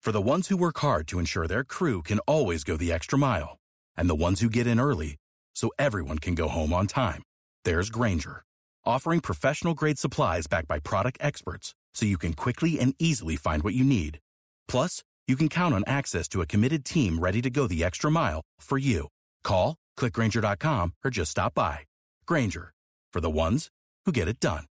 For the ones who work hard to ensure their crew can always go the extra mile, and the ones who get in early so everyone can go home on time, there's Grainger, offering professional-grade supplies backed by product experts so you can quickly and easily find what you need. Plus, you can count on access to a committed team ready to go the extra mile for you. Call, click Grainger.com, or just stop by. Grainger, for the ones who get it done.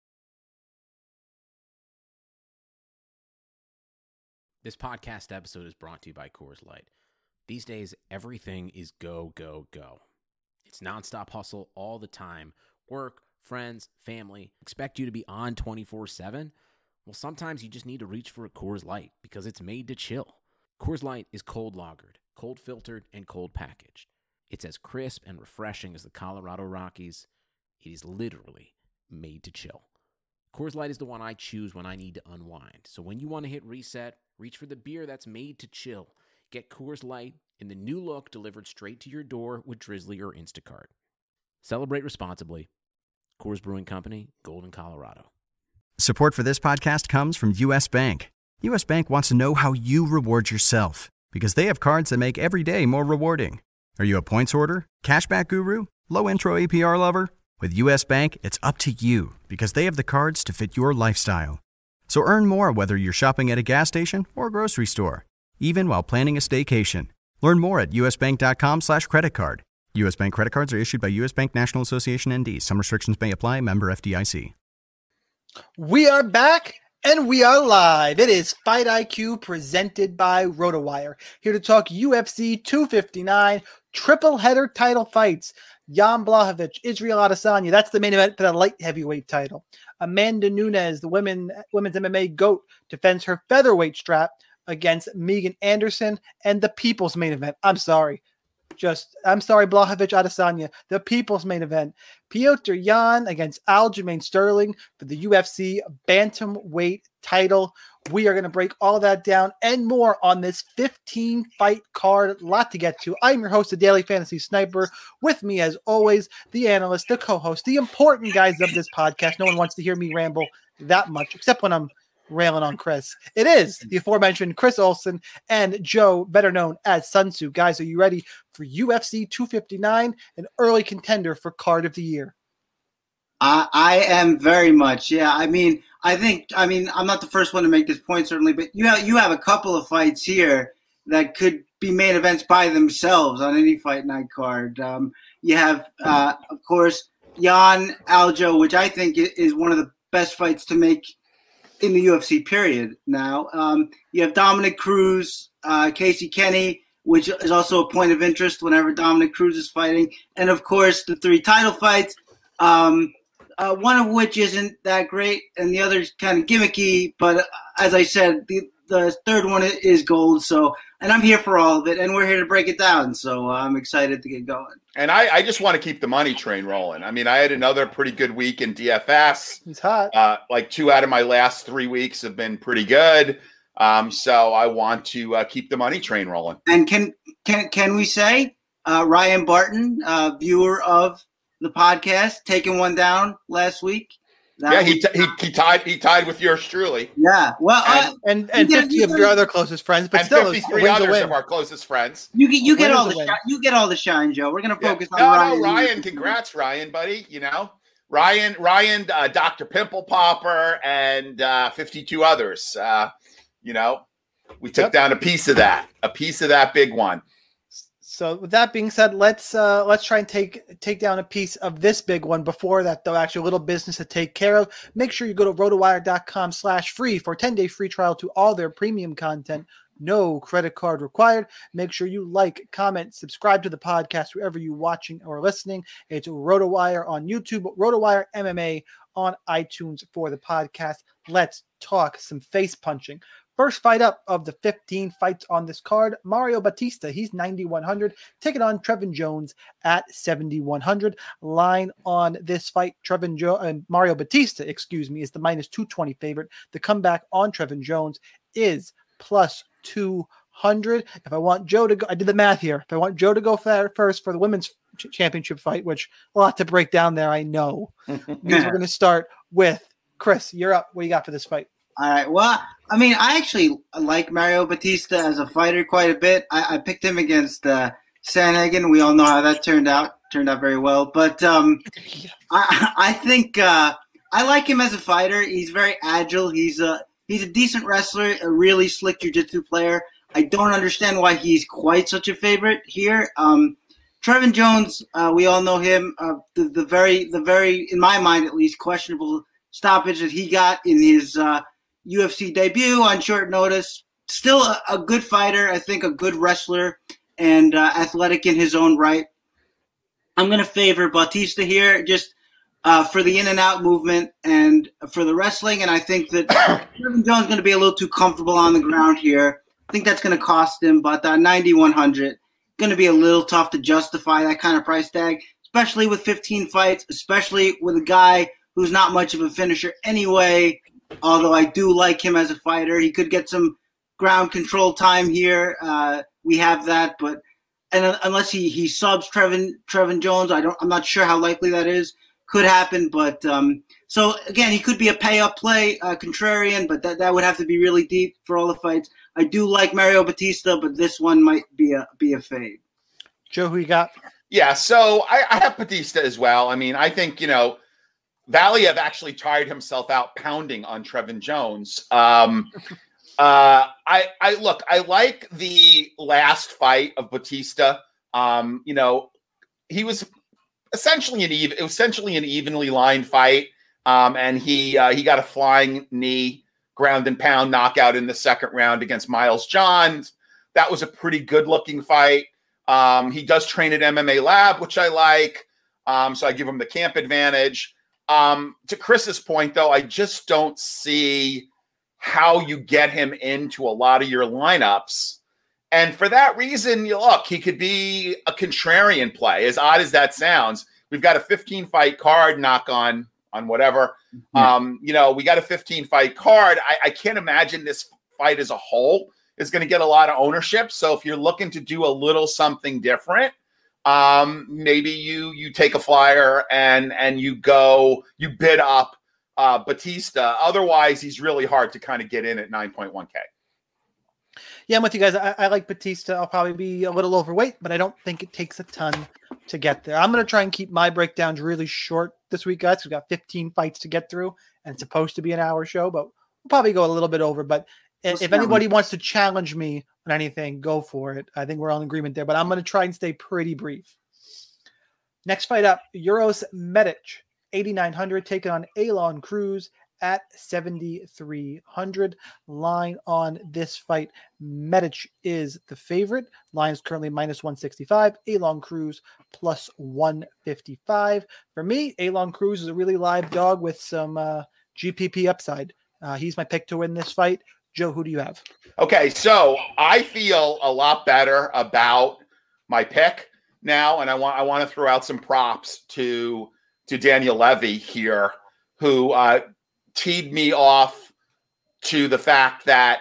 This podcast episode is brought to you by Coors Light. These days, everything is go, go, go. It's nonstop hustle all the time. Work, friends, family, expect you to be on 24/7. Well, sometimes you just need to reach for a Coors Light because it's made to chill. Coors Light is cold lagered, cold filtered, and cold packaged. It's as crisp and refreshing as the Colorado Rockies. It is literally made to chill. Coors Light is the one I choose when I need to unwind. So when you want to hit reset, reach for the beer that's made to chill. Get Coors Light in the new look delivered straight to your door with Drizzly or Instacart. Celebrate responsibly. Coors Brewing Company, Golden, Colorado. Support for this podcast comes from U.S. Bank. U.S. Bank wants to know how you reward yourself because they have cards that make every day more rewarding. Are you a points hoarder, cashback guru, low intro APR lover? With U.S. Bank, it's up to you because they have the cards to fit your lifestyle. So earn more whether you're shopping at a gas station or grocery store, even while planning a staycation. Learn more at usbank.com/creditcard. U.S. Bank credit cards are issued by U.S. Bank National Association ND. Some restrictions may apply. Member FDIC. We are back and we are live. It is Fight IQ presented by RotoWire. Here to talk UFC 259 triple header title fights. Jan Blachowicz, Israel Adesanya. That's the main event for the light heavyweight title. Amanda Nunes, the women's MMA GOAT, defends her featherweight strap against Megan Anderson, and the people's main event. I'm sorry, Blachowicz Adesanya, the people's main event. Petr Yan against Aljamain Sterling for the UFC bantamweight title. We are going to break all that down and more on this 15-fight card. A lot to get to. I'm your host, the Daily Fantasy Sniper. With me, as always, the analyst, the co-host, the important guys of this podcast. No one wants to hear me ramble that much, except when I'm railing on Chris. It is the aforementioned Chris Olsen and Joe, better known as Sun Tzu. Guys, are you ready for UFC 259, an early contender for card of the year? I am very much. Yeah, I mean, I'm not the first one to make this point, certainly, but you have a couple of fights here that could be main events by themselves on any fight night card. You have, of course, Jan Aljo, which I think is one of the best fights to make in the UFC period now. You have Dominic Cruz, Casey Kenny, which is also a point of interest whenever Dominic Cruz is fighting. And, of course, the three title fights, one of which isn't that great and the other's kind of gimmicky. But as I said, the third one is gold. So, and I'm here for all of it, and we're here to break it down. So I'm excited to get going. And I just want to keep the money train rolling. I mean, I had another pretty good week in DFS. He's hot. Like 2 out of my last 3 weeks have been pretty good. So I want to keep the money train rolling. And can we say Ryan Barton, viewer of the podcast, taking one down last week? He tied with yours truly. Yeah, well, and 50 of your other closest friends, but and still 53 others of our closest friends. You get all the shine, Joe. We're gonna focus on Ryan. Ryan, congrats, Ryan, buddy. You know, Ryan, Dr. Pimple Popper, and 52 others. You know, we took down a piece of that big one. So with that being said, let's try and take down a piece of this big one. Before that, though, actually a little business to take care of. Make sure you go to rotowire.com/free for a 10-day free trial to all their premium content. No credit card required. Make sure you like, comment, subscribe to the podcast wherever you're watching or listening. It's RotoWire on YouTube, RotoWire MMA on iTunes for the podcast. Let's talk some face punching. First fight up of the 15 fights on this card, Mario Batista. He's 9,100, taking on Trevin Jones at 7,100. Line on this fight, Mario Batista, is the minus 220 favorite. The comeback on Trevin Jones is plus 200. If I want Joe to go, I did the math here. If I want Joe to go first for the women's championship fight, which a lot to break down there, I know, means we're going to start with Chris. You're up. What do you got for this fight? All right. Well, I mean, I actually like Mario Batista as a fighter quite a bit. I picked him against Sandhagen. We all know how that turned out. Turned out very well. But I think I like him as a fighter. He's very agile. He's a decent wrestler, a really slick jiu-jitsu player. I don't understand why he's quite such a favorite here. Trevin Jones, we all know him. The very, in my mind at least, questionable stoppage that he got in his UFC debut on short notice. Still a good fighter, I think, a good wrestler and athletic in his own right. I'm going to favor Bautista here just for the in and out movement and for the wrestling. And I think that Trevin Jones is going to be a little too comfortable on the ground here. I think that's going to cost him, but 9,100 going to be a little tough to justify that kind of price tag, especially with 15 fights, especially with a guy who's not much of a finisher anyway. Although I do like him as a fighter, he could get some ground control time here. We have that, but unless he subs Trevin Jones, I'm not sure how likely that is. Could happen, but so again, he could be a pay-up play, contrarian, but that would have to be really deep for all the fights. I do like Mario Batista, but this one might be a fade. Joe, who you got? Yeah, so I have Batista as well. I mean, I think, Valiev actually tired himself out pounding on Trevin Jones. I like the last fight of Batista. He was essentially an evenly lined fight. And he got a flying knee, ground and pound knockout in the second round against Miles Johns. That was a pretty good looking fight. He does train at MMA Lab, which I like. So I give him the camp advantage. To Chris's point, though, I just don't see how you get him into a lot of your lineups. And for that reason, look, he could be a contrarian play, as odd as that sounds. We've got a 15-fight card, knock on whatever. Yeah. We got a 15-fight card. I can't imagine this fight as a whole is going to get a lot of ownership. So if you're looking to do a little something different, maybe you take a flyer and you bid up Batista. Otherwise, he's really hard to kind of get in at 9.1K. Yeah, I'm with you guys. I like Batista. I'll probably be a little overweight, but I don't think it takes a ton to get there. I'm going to try and keep my breakdowns really short this week, guys. We've got 15 fights to get through, and it's supposed to be an hour show, but we'll probably go a little bit over. But if anybody wants to challenge me on anything, go for it. I think we're all in agreement there, but I'm going to try and stay pretty brief. Next fight up, Uros Medic, 8,900, taking on Elon Cruz at 7,300. Line on this fight, Medic is the favorite. Line is currently minus 165. Elon Cruz plus 155. For me, Elon Cruz is a really live dog with some GPP upside. He's my pick to win this fight. Joe, who do you have? Okay, so I feel a lot better about my pick now, and I want to throw out some props to Daniel Levy here, who teed me off to the fact that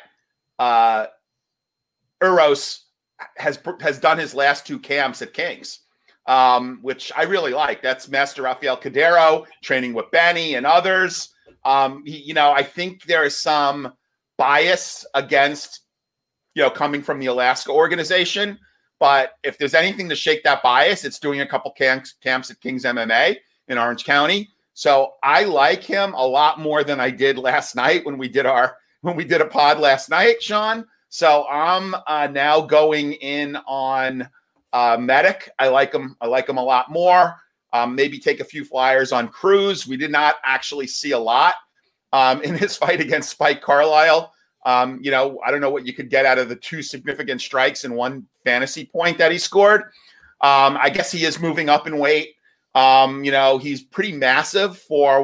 Uros has done his last two camps at Kings, which I really like. That's Master Rafael Cadero training with Benny and others. I think there is some bias against, coming from the Alaska organization. But if there's anything to shake that bias, it's doing a couple camps at Kings MMA in Orange County. So I like him a lot more than I did last night when we did a pod last night, Sean. So I'm now going in on Medic. I like him a lot more. Maybe take a few flyers on Cruz. We did not actually see a lot in his fight against Spike Carlisle. I don't know what you could get out of the two significant strikes and one fantasy point that he scored. I guess he is moving up in weight. He's pretty massive for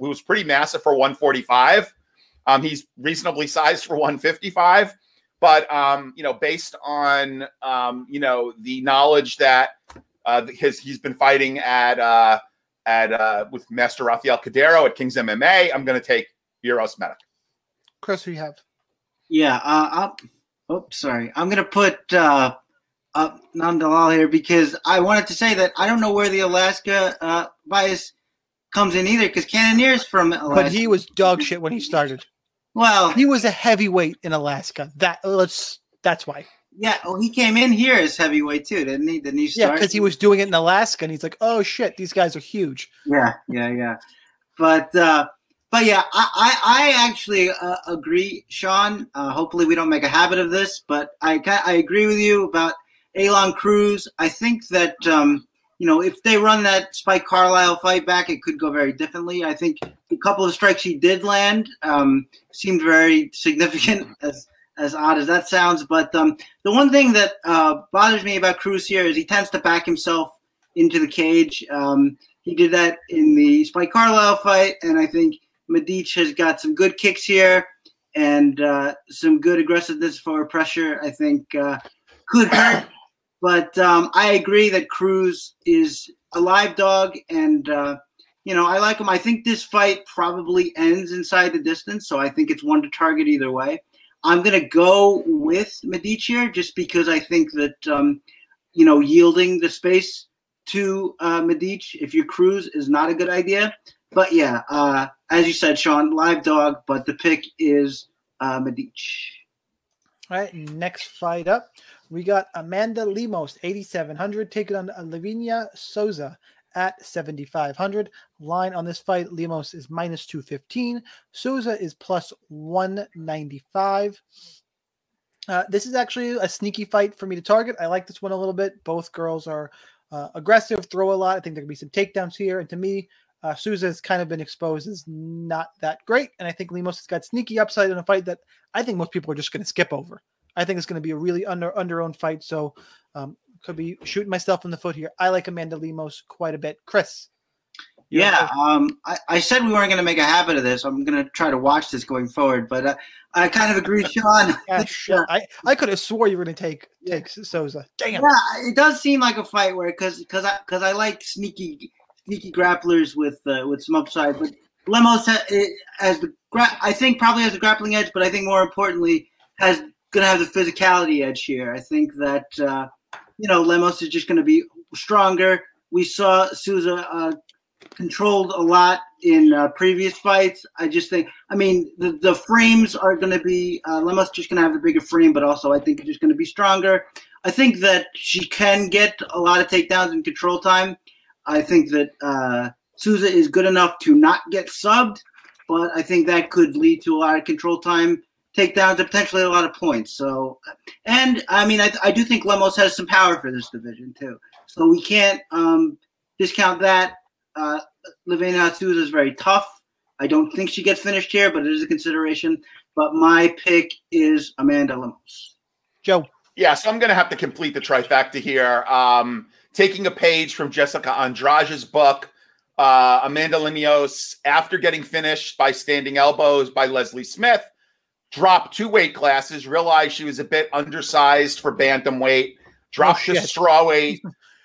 145. He's reasonably sized for 155, but based on the knowledge that he's been fighting at with Master Rafael Cadero at Kings MMA, I'm going to take Uros Medic. Chris, who you have? Yeah, I'm going to put Nandalal here because I wanted to say that I don't know where the Alaska bias comes in either because Cannonier's from Alaska. But he was dog shit when he started. Well, He was a heavyweight in Alaska. That's why. yeah. Well, he came in here as heavyweight too, didn't he? Didn't he Yeah, start? because he was doing it in Alaska, and he's like, "Oh shit, these guys are huge." Yeah. But yeah, I actually agree, Sean. Hopefully, we don't make a habit of this, but I agree with you about Elon Cruz. I think that if they run that Spike Carlisle fight back, it could go very differently. I think the couple of strikes he did land seemed very significant, as odd as that sounds. But the one thing that bothers me about Cruz here is he tends to back himself into the cage. He did that in the Spike Carlisle fight, and I think Medic has got some good kicks here and some good aggressiveness for pressure. I think could hurt. But I agree that Cruz is a live dog, and I like him. I think this fight probably ends inside the distance, so I think it's one to target either way. I'm going to go with Medic here just because I think that yielding the space to Medic if you're Cruz is not a good idea. But yeah, as you said, Sean, live dog, but the pick is Medic. All right, next fight up, we got Amanda Lemos, 8,700, taking on Lavinia Souza at 7,500. Line on this fight, Lemos is minus 215. Souza is plus 195. This is actually a sneaky fight for me to target. I like this one a little bit. Both girls are aggressive, throw a lot. I think there could be some takedowns here. And to me, Souza has kind of been exposed as not that great. And I think Lemos has got sneaky upside in a fight that I think most people are just going to skip over. I think it's going to be a really under-owned fight. So could be shooting myself in the foot here. I like Amanda Lemos quite a bit. Chris. Yeah, I said we weren't going to make a habit of this. I'm going to try to watch this going forward. But I kind of agree, Sean. I could have swore you were going to take Souza. Damn. Yeah, it does seem like a fight where because I like sneaky grapplers with some upside, but Lemos I think probably has a grappling edge, but I think more importantly going to have the physicality edge here. I think that Lemos is just going to be stronger. We saw Souza controlled a lot in previous fights. I just think, the frames are going to be Lemos just going to have the bigger frame, but also I think it's just going to be stronger. I think that she can get a lot of takedowns in control time. I think that Souza is good enough to not get subbed, but I think that could lead to a lot of control time takedowns and potentially a lot of points. So, and I do think Lemos has some power for this division too. So we can't discount that. Lavinia Souza is very tough. I don't think she gets finished here, but it is a consideration. But my pick is Amanda Lemos. Joe. Yeah, so I'm going to have to complete the trifecta here. Taking a page from Jessica Andrade's book, Amanda Lemos, after getting finished by standing elbows by Leslie Smith, dropped 2 weight classes, realized she was a bit undersized for bantamweight, dropped to strawweight,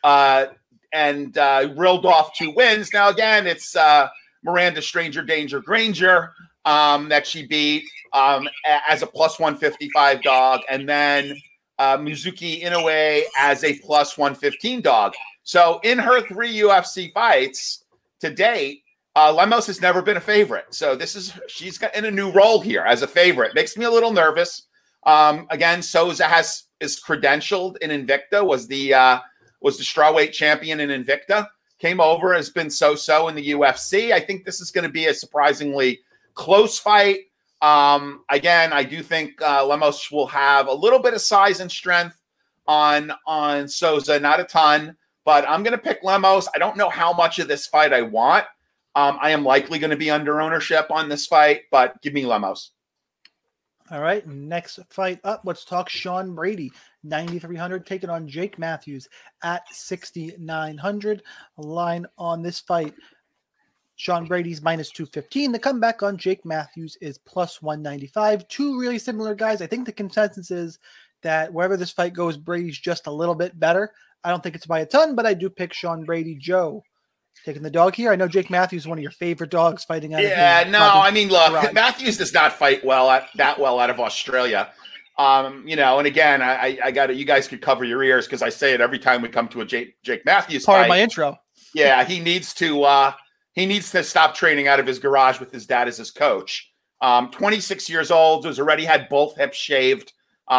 and reeled off 2 wins. Now, again, it's Miranda Stranger Danger Granger that she beat as a plus 155 dog, and then Mizuki Inoue as a plus 115 dog. So in her 3 UFC fights to date, Lemos has never been a favorite. So she's got in a new role here as a favorite. Makes me a little nervous. Again, Souza is credentialed in Invicta, was the strawweight champion in Invicta, came over, has been so-so in the UFC. I think this is going to be a surprisingly close fight. Again, I do think Lemos will have a little bit of size and strength on Souza, not a ton, but I'm going to pick Lemos. I don't know how much of this fight I want. I am likely going to be under ownership on this fight, but give me Lemos. All right, next fight up. Let's talk Sean Brady, 9,300, taking on Jake Matthews at 6,900. Line on this fight, Sean Brady's minus 215. The comeback on Jake Matthews is plus 195. 2 really similar guys. I think the consensus is that wherever this fight goes, Brady's just a little bit better. I don't think it's by a ton, but I do pick Sean Brady. Joe, taking the dog here. I know Jake Matthews is one of your favorite dogs fighting out of look, Matthews does not fight that well out of Australia. And again, I got it. You guys could cover your ears because I say it every time we come to a Jake Matthews part fight. of my intro. Yeah, he needs to stop training out of his garage with his dad as his coach. 26 years old, has already had both hips shaved.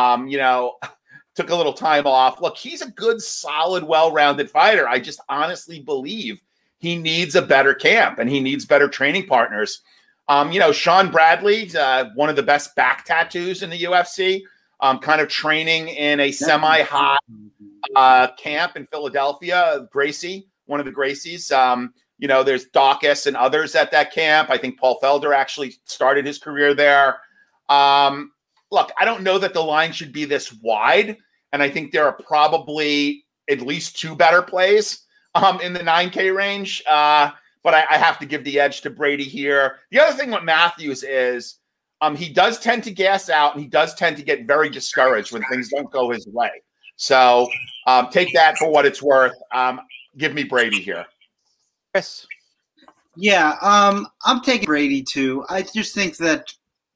Took a little time off. Look, he's a good, solid, well-rounded fighter. I just honestly believe he needs a better camp and he needs better training partners. Sean Bradley, one of the best back tattoos in the UFC, kind of training in a semi-hot camp in Philadelphia. Gracie, one of the Gracies. There's Dawkins and others at that camp. I think Paul Felder actually started his career there. Look, I don't know that the line should be this wide, and I think there are probably at least two better plays in the 9K range. But I have to give the edge to Brady here. The other thing with Matthews is he does tend to gas out, and he does tend to get very discouraged when things don't go his way. So take that for what it's worth. Give me Brady here. Chris. Yeah, I'm taking Brady too. I just think that,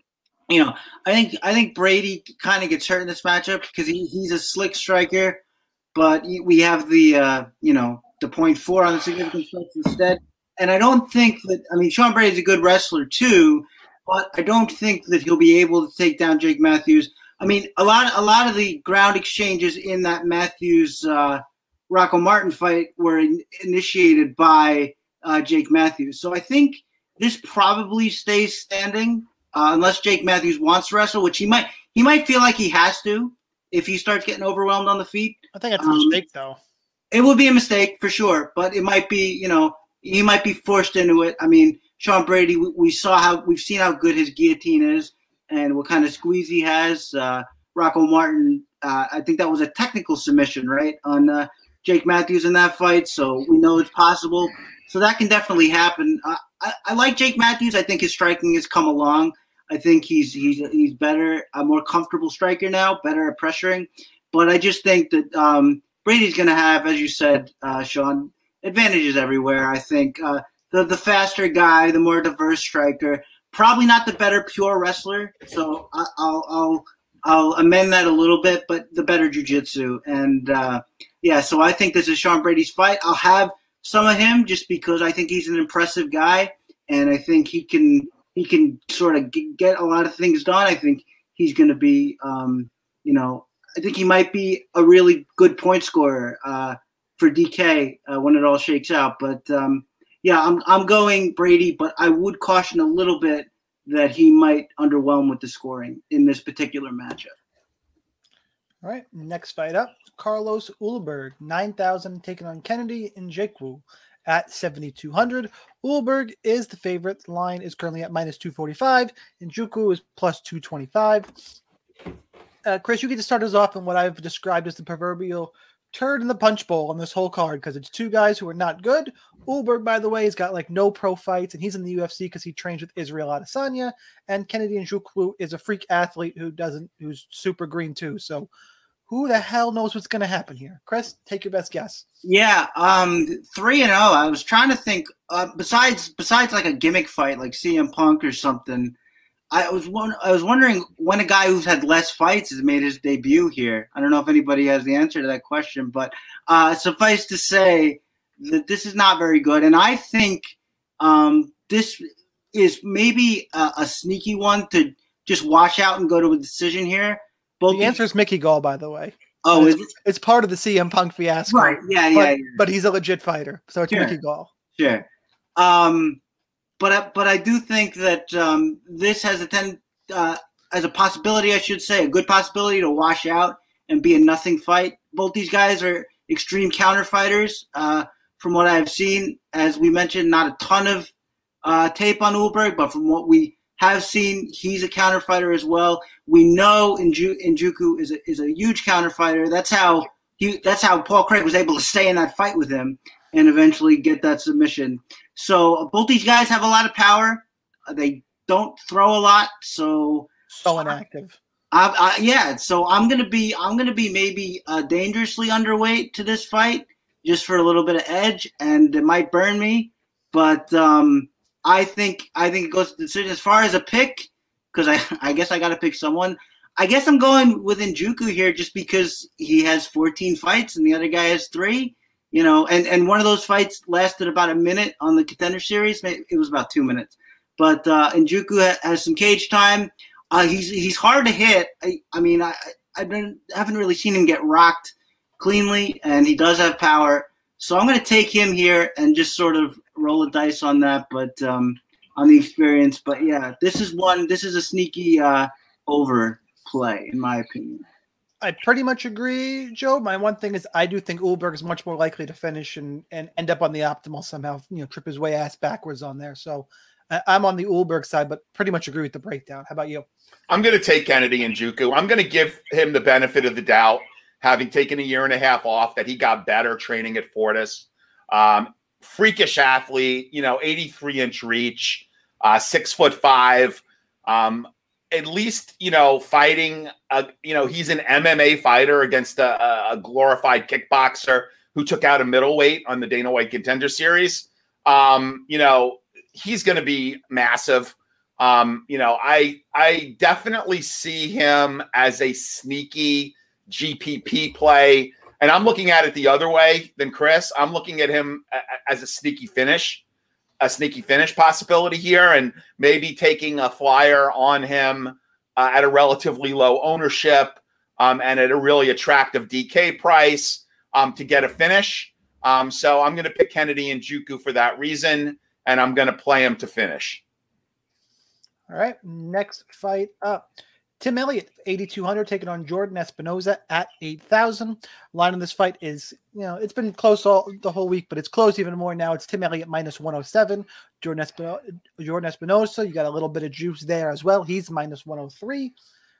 I think Brady kind of gets hurt in this matchup because he's a slick striker, but we have the 0.4 on the significant strikes instead. And I don't think that – Sean Brady's a good wrestler too, but I don't think that he'll be able to take down Jake Matthews. A lot of the ground exchanges in that Matthews Rocco Martin fight were initiated by Jake Matthews. So I think this probably stays standing unless Jake Matthews wants to wrestle, which he might feel like he has to if he starts getting overwhelmed on the feet. I think that's a mistake, though. It would be a mistake for sure, but it might be, he might be forced into it. Sean Brady, we've seen how good his guillotine is and what kind of squeeze he has. Rocco Martin, I think that was a technical submission, right, on Jake Matthews in that fight. So we know it's possible. So that can definitely happen. I like Jake Matthews. I think his striking has come along. I think he's better, a more comfortable striker now, better at pressuring. But I just think that Brady's going to have, as you said, Sean, advantages everywhere. I think the faster guy, the more diverse striker, probably not the better pure wrestler. So I'll amend that a little bit, but the better jiu-jitsu. And so I think this is Sean Brady's fight. I'll have some of him just because I think he's an impressive guy, and I think he can sort of get a lot of things done. I think he's going to be, I think he might be a really good point scorer for DK when it all shakes out. But I'm going Brady, but I would caution a little bit that he might underwhelm with the scoring in this particular matchup. All right, next fight up, Carlos Ulberg, 9,000 taking on Kennedy Nzechukwu at 7,200. Ulberg is the favorite. The line is currently at -245. Nzechukwu is +225. Chris, you get to start us off in what I've described as the proverbial turd in the punch bowl on this whole card because it's two guys who are not good. Ulberg, by the way, has got no pro fights, and he's in the UFC because he trains with Israel Adesanya. And Kennedy Nzechukwu is a freak athlete who's super green too. So who the hell knows what's going to happen here? Chris, take your best guess. Yeah, 3-0. I was trying to think. Besides like a gimmick fight like CM Punk or something. I was wondering when a guy who's had less fights has made his debut here. I don't know if anybody has the answer to that question, but suffice to say that this is not very good. And I think this is maybe a sneaky one to just wash out and go to a decision here. The answer is Mickey Gall, by the way. Oh, it's part of the CM Punk fiasco. Right, yeah. But he's a legit fighter, so it's Mickey Gall. Sure. But I do think that this has as a possibility, I should say, a good possibility to wash out and be a nothing fight. Both these guys are extreme counter fighters. From what I've seen, as we mentioned, not a ton of tape on Ulberg, but from what we have seen, he's a counter fighter as well. We know Nzechukwu is a huge counter fighter. That's how Paul Craig was able to stay in that fight with him and eventually get that submission. So both these guys have a lot of power. They don't throw a lot, so inactive. So I'm gonna be maybe dangerously underweight to this fight, just for a little bit of edge, and it might burn me. But I think it goes to the decision. As far as a pick, because I guess I got to pick someone. I guess I'm going with Nzechukwu here, just because he has 14 fights and the other guy has 3. And one of those fights lasted about a minute on the Contender Series. It was about 2 minutes. but Njoku has some cage time. He's hard to hit. I haven't really seen him get rocked cleanly, and he does have power. So I'm going to take him here and just sort of roll a dice on that, but on the experience. But yeah, this is a sneaky overplay in my opinion. I pretty much agree, Joe. My one thing is I do think Ulberg is much more likely to finish and end up on the optimal somehow, trip his way ass backwards on there. So I'm on the Ulberg side, but pretty much agree with the breakdown. How about you? I'm going to take Kennedy Njoku. I'm going to give him the benefit of the doubt, having taken a year and a half off, that he got better training at Fortis. Freakish athlete, 83-inch reach, 6'5". At least, fighting, he's an MMA fighter against a glorified kickboxer who took out a middleweight on the Dana White Contender Series. He's going to be massive. I definitely see him as a sneaky GPP play. And I'm looking at it the other way than Chris. I'm looking at him as a sneaky finish possibility here, and maybe taking a flyer on him at a relatively low ownership and at a really attractive DK price to get a finish. So I'm going to pick Kennedy Njoku for that reason, and I'm going to play him to finish. All right, next fight up. Tim Elliott, 8,200, taking on Jordan Espinoza at 8,000. Line on this fight is, it's been close the whole week, but it's close even more now. It's Tim Elliott minus 107. Jordan Espinoza, you got a little bit of juice there as well. He's minus 103.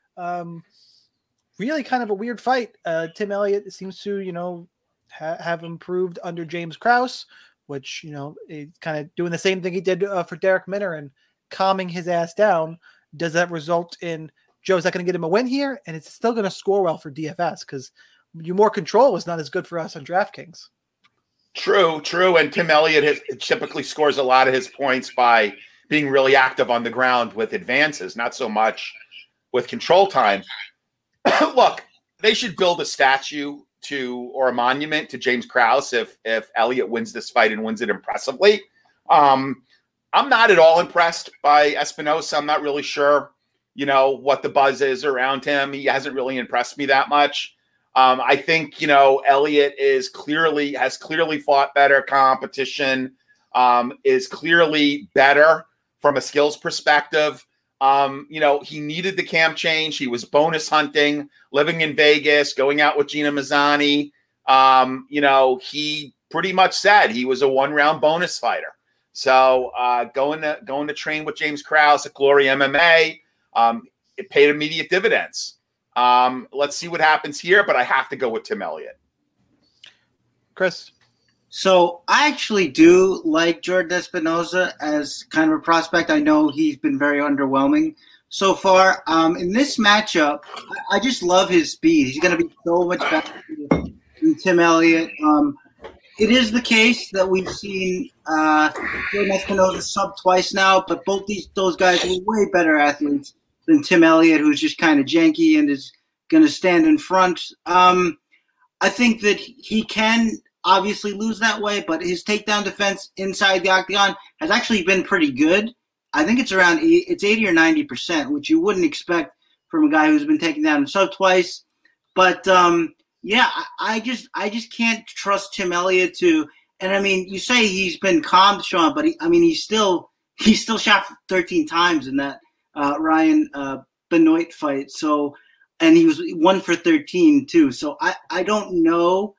Really kind of a weird fight. Tim Elliott seems to, have improved under James Krause, which, is kind of doing the same thing he did for Derek Minner and calming his ass down. Does that result in Joe, is that going to get him a win here? And it's still going to score well for DFS because more control is not as good for us on DraftKings. True. And Tim Elliott typically scores a lot of his points by being really active on the ground with advances, not so much with control time. Look, they should build a statue or a monument to James Krause if Elliott wins this fight and wins it impressively. I'm not at all impressed by Espinosa. I'm not really sure what the buzz is around him. He hasn't really impressed me that much. I think, Elliott has clearly fought better competition, is clearly better from a skills perspective. He needed the camp change. He was bonus hunting, living in Vegas, going out with Gina Mazzani. He pretty much said he was a one-round bonus fighter. So going to train with James Krause at Glory MMA, it paid immediate dividends. Let's see what happens here, but I have to go with Tim Elliott. Chris? So I actually do like Jordan Espinoza as kind of a prospect. I know he's been very underwhelming so far. In this matchup, I just love his speed. He's going to be so much better than Tim Elliott. It is the case that we've seen Jordan Espinoza sub twice now, but both those guys are way better athletes than Tim Elliott, who's just kind of janky and is going to stand in front. I think that he can obviously lose that way, but his takedown defense inside the octagon has actually been pretty good. I think it's 80 or 90%, which you wouldn't expect from a guy who's been taken down and sub twice. But I just can't trust Tim Elliott to. And I mean, you say he's been calm, Sean, but he still shot 13 times in that Ryan Benoit fight. So, and he was 1 for 13 too. So I don't know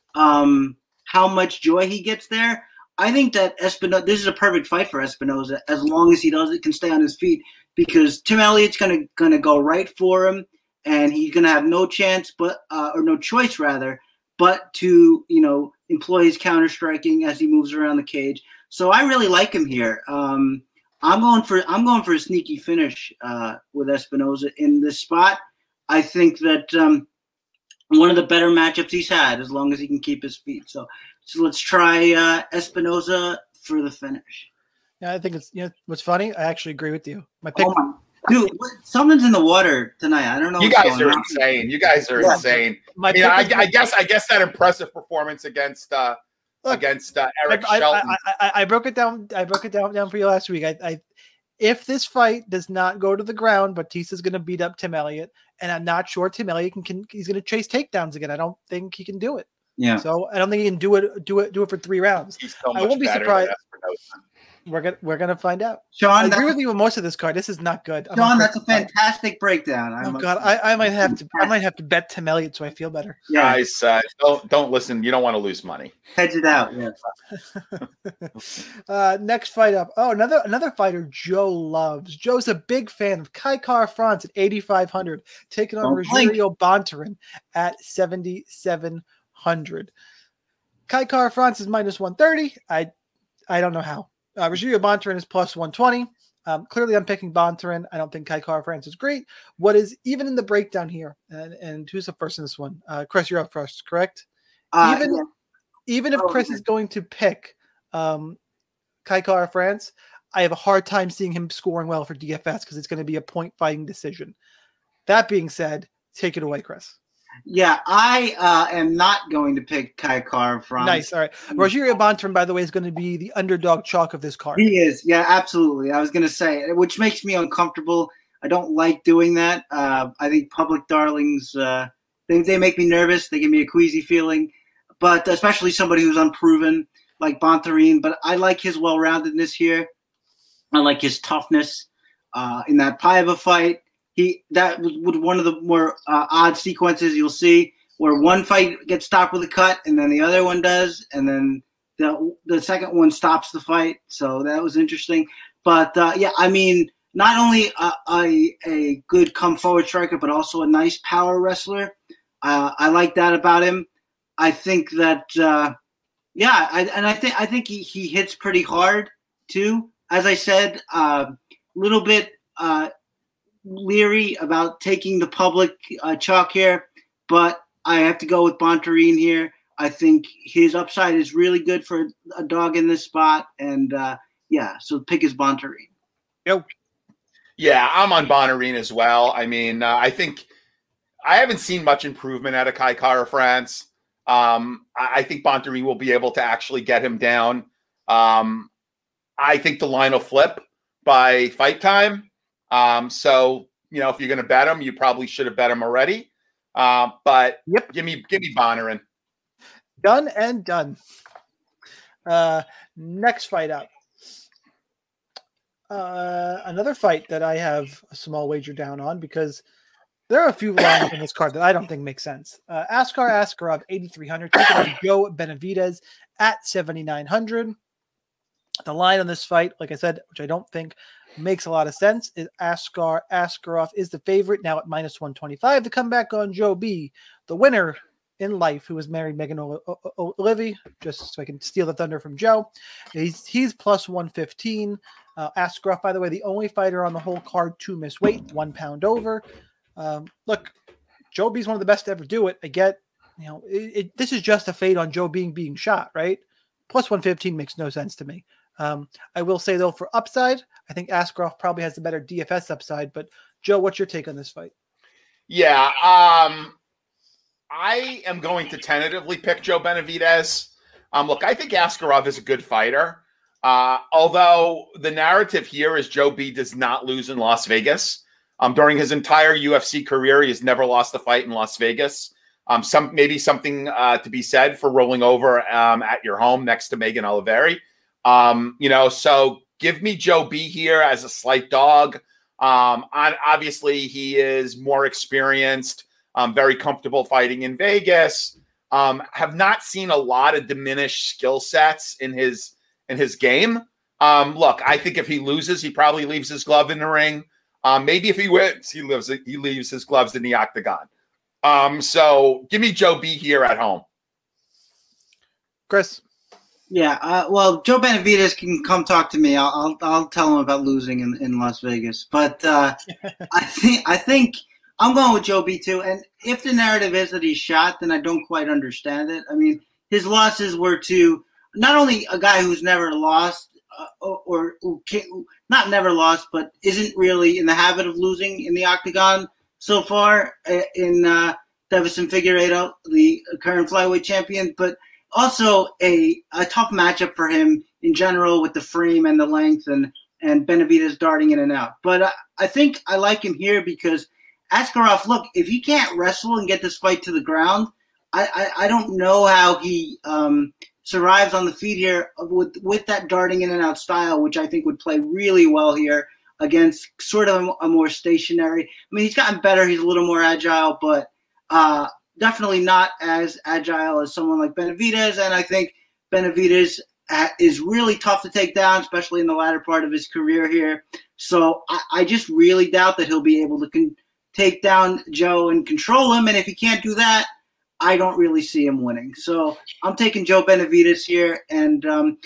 how much joy he gets there. I think that Espinoza, this is a perfect fight for Espinoza as long as he can stay on his feet, because Tim Elliott's gonna go right for him, and he's gonna have no chance, or no choice rather, but to employ his counter striking as he moves around the cage. So I really like him here. I'm going for a sneaky finish with Espinoza in this spot. I think that one of the better matchups he's had, as long as he can keep his feet. So let's try Espinoza for the finish. Yeah, I think it's what's funny. I actually agree with you. My pick, dude, something's in the water tonight. I don't know. You guys are insane. You guys are insane. I guess that impressive performance against Eric Shelton. I broke it down. I broke it down for you last week. if this fight does not go to the ground, Batista's going to beat up Tim Elliott, and I'm not sure Tim Elliott he's going to chase takedowns again. I don't think he can do it. Yeah. So I don't think he can do it for 3 rounds. He's so much I won't be better surprised. than Espinosa. We're gonna find out. Sean, I agree with you with most of this card. This is not good. Sean, that's a fantastic breakdown. Oh God, I might have to bet Tim Elliott so I feel better. Yeah. Guys, don't listen. You don't want to lose money. Hedge it out. Yeah. Next fight up. Oh, another fighter Joe loves. Joe's a big fan of Kai Kara-France at 8,500, taking on Rogerio Bontorin at 7,700. Kai Kara-France is minus 130. I don't know how. Rogerio Bontorin is plus 120. Clearly, I'm picking Bontorin. I don't think Kai Kara-France is great. What is even in the breakdown here, and who's the first in this one? Chris, you're up first, correct? Even if Chris is going to pick Kai Kara-France, I have a hard time seeing him scoring well for DFS because it's going to be a point fighting decision. That being said, take it away, Chris. Yeah, I am not going to pick Kai Kara-France. Nice. All right. Rogerio Bontorin, by the way, is going to be the underdog chalk of this card. He is. Yeah, absolutely. I was going to say, which makes me uncomfortable. I don't like doing that. I think public darlings, they make me nervous. They give me a queasy feeling, but especially somebody who's unproven like Bontorin. But I like his well-roundedness here. I like his toughness in that Paiva fight. That was one of the more odd sequences you'll see where one fight gets stopped with a cut and then the other one does, and then the second one stops the fight. So that was interesting. But yeah, I mean, not only a good come forward striker, but also a nice power wrestler. I like that about him. I think that I think he hits pretty hard too. As I said, little bit leery about taking the public chalk here, but I have to go with Bontorin here. I think his upside is really good for a dog in this spot, and so the pick is Bontorin. Yo. Yeah, I'm on Bontorin as well. I mean, I think I haven't seen much improvement out of Kai Kara-France. I think Bontorin will be able to actually get him down. I think the line will flip by fight time. So, if you're going to bet him, you probably should have bet him already. But yep. Give me Bontorin. Done and done. Next fight up. Another fight that I have a small wager down on because there are a few lines in this card that I don't think make sense. Askar Askarov, 8,300. Taking on Joe Benavidez at 7,900. The line on this fight, like I said, which I don't think makes a lot of sense, is Askar Askarov is the favorite now at minus 125 to come back on Joe B, the winner in life, who was married Megan O'Leary, just so I can steal the thunder from Joe. He's plus 115. Askarov, by the way, the only fighter on the whole card to miss weight, 1 pound over. Look, Joe B's one of the best to ever do it. I get, this is just a fade on Joe being shot, right? Plus 115 makes no sense to me. I will say, though, for upside, I think Askarov probably has the better DFS upside. But, Joe, what's your take on this fight? Yeah, I am going to tentatively pick Joe Benavidez. Look, I think Askarov is a good fighter. Although the narrative here is Joe B does not lose in Las Vegas. During his entire UFC career, he has never lost a fight in Las Vegas. Maybe something to be said for rolling over at your home next to Megan O'Leary. So give me Joe B here as a slight dog. Obviously, he is more experienced, very comfortable fighting in Vegas. Have not seen a lot of diminished skill sets in his game. Look, I think if he loses, he probably leaves his glove in the ring. Maybe if he wins, he leaves his gloves in the octagon. So give me Joe B here at home. Chris. Yeah, well, Joe Benavidez can come talk to me. I'll tell him about losing in Las Vegas. But I think I'm going with Joe B too. And if the narrative is that he's shot, then I don't quite understand it. I mean, his losses were to not only a guy who's never lost, or who not never lost, but isn't really in the habit of losing in the octagon so far, in Deiveson Figueiredo, the current flyweight champion, but also a tough matchup for him in general with the frame and the length, and and Benavidez darting in and out. But I think I like him here because Askarov, look, if he can't wrestle and get this fight to the ground, I don't know how he survives on the feet here with that darting in and out style, which I think would play really well here against sort of a more stationary. I mean, he's gotten better. He's a little more agile, but definitely not as agile as someone like Benavidez. And I think Benavidez is really tough to take down, especially in the latter part of his career here. So I just really doubt that he'll be able to take down Joe and control him. And if he can't do that, I don't really see him winning. So I'm taking Joe Benavidez here. And,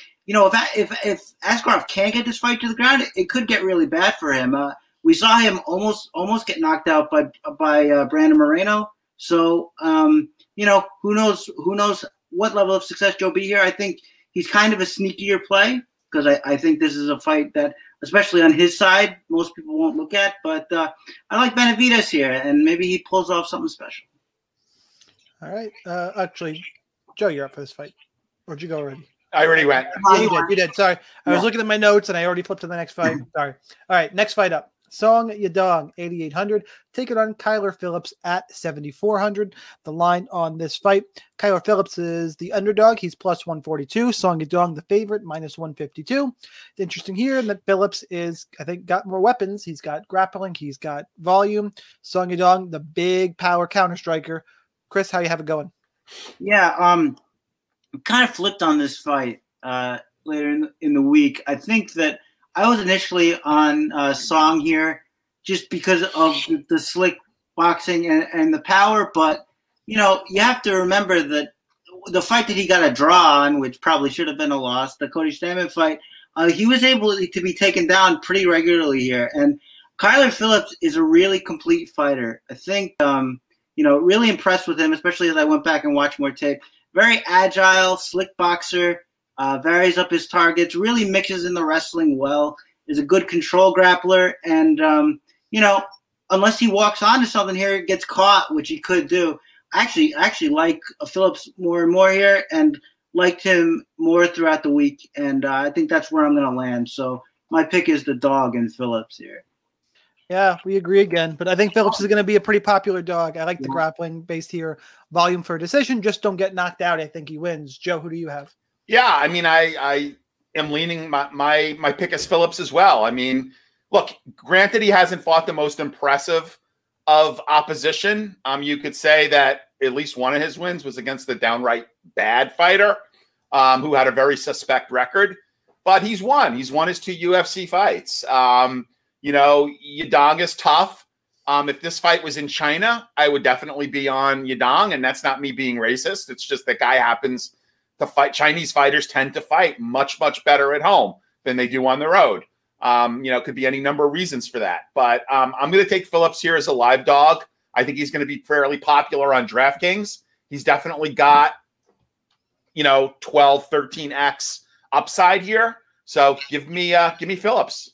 if Askarov can't get this fight to the ground, it could get really bad for him. We saw him almost get knocked out by Brandon Moreno. So, who knows what level of success Joe be here. I think he's kind of a sneakier play because I think this is a fight that, especially on his side, most people won't look at. But I like Benavidez here, and maybe he pulls off something special. All right. Actually, Joe, you're up for this fight. Or did you go already? I already went. Yeah, you did. Sorry. I was looking at my notes, and I already flipped to the next fight. Sorry. All right, next fight up. Song Yadong, 8,800. Take it on Kyler Phillips at 7,400. The line on this fight, Kyler Phillips is the underdog. He's plus 142. Song Yadong, the favorite, minus 152. It's interesting here that Phillips is, I think, got more weapons. He's got grappling. He's got volume. Song Yadong, the big power counter striker. Chris, how you have it going? Yeah, kind of flipped on this fight later in the week. I think that I was initially on Song here just because of the slick boxing and the power. But, you have to remember that the fight that he got a draw on, which probably should have been a loss, the Cody Stamann fight, he was able to be taken down pretty regularly here. And Kyler Phillips is a really complete fighter. I think, really impressed with him, especially as I went back and watched more tape. Very agile, slick boxer. Varies up his targets, really mixes in the wrestling well, is a good control grappler, and, unless he walks onto something here, gets caught, which he could do. I actually like Phillips more and more here and liked him more throughout the week, and I think that's where I'm going to land. So my pick is the dog in Phillips here. Yeah, we agree again, but I think Phillips is going to be a pretty popular dog. I like the grappling based here. Volume for a decision, just don't get knocked out. I think he wins. Joe, who do you have? Yeah, I mean, I am leaning my pick is Phillips as well. I mean, look, granted, he hasn't fought the most impressive of opposition. You could say that at least one of his wins was against the downright bad fighter who had a very suspect record. But he's won. He's won his 2 UFC fights. Yadong is tough. If this fight was in China, I would definitely be on Yadong, and that's not me being racist. It's just the guy happens to fight. Chinese fighters tend to fight much, much better at home than they do on the road. Could be any number of reasons for that. But I'm going to take Phillips here as a live dog. I think he's going to be fairly popular on DraftKings. He's definitely got, 12, 13x upside here. So give me Phillips.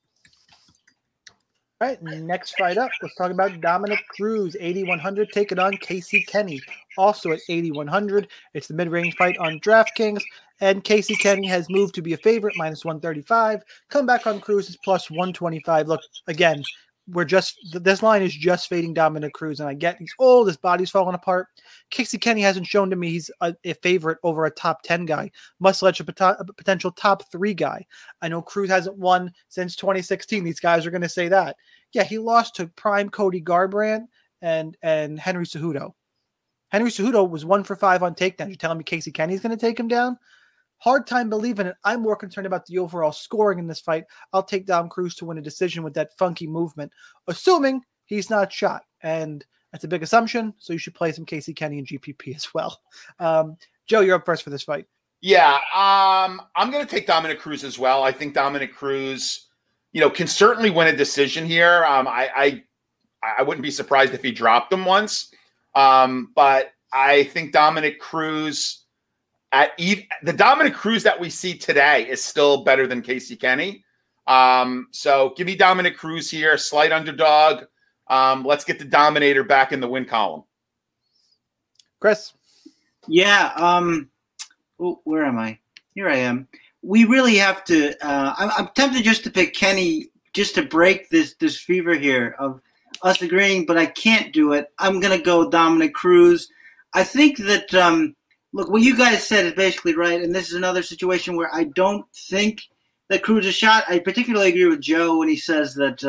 All right, next fight up, let's talk about Dominick Cruz, 8,100, take it on Casey Kenny, also at 8,100. It's the mid-range fight on DraftKings, and Casey Kenny has moved to be a favorite, minus 135. Comeback on Cruz is plus 125. Look, again, this line is just fading Dominick Cruz, and I get he's old, his body's falling apart. Casey Kenny hasn't shown to me he's a favorite over a top 10 guy, much less a potential top 3 guy. I know Cruz hasn't won since 2016. These guys are going to say that. Yeah, he lost to prime Cody Garbrandt and Henry Cejudo. Henry Cejudo was 1 for 5 on takedowns. You're telling me Casey Kenny's going to take him down? Hard time believing it. I'm more concerned about the overall scoring in this fight. I'll take Dom Cruz to win a decision with that funky movement, assuming he's not shot. And that's a big assumption, so you should play some Casey Kenny and GPP as well. Joe, you're up first for this fight. Yeah, I'm going to take Dominick Cruz as well. I think Dominick Cruz, can certainly win a decision here. I wouldn't be surprised if he dropped him once. But I think Dominick Cruz the Dominick Cruz that we see today is still better than Casey Kenny. So give me Dominick Cruz here, slight underdog. Let's get the Dominator back in the win column. Chris. Yeah. Where am I? Here I am. we really have to. I'm tempted just to pick Kenny just to break this fever here of us agreeing, but I can't do it. I'm gonna go Dominic Cruz. I think that look, what you guys said is basically right, and this is another situation where I don't think that Cruz is shot. I particularly agree with Joe when he says that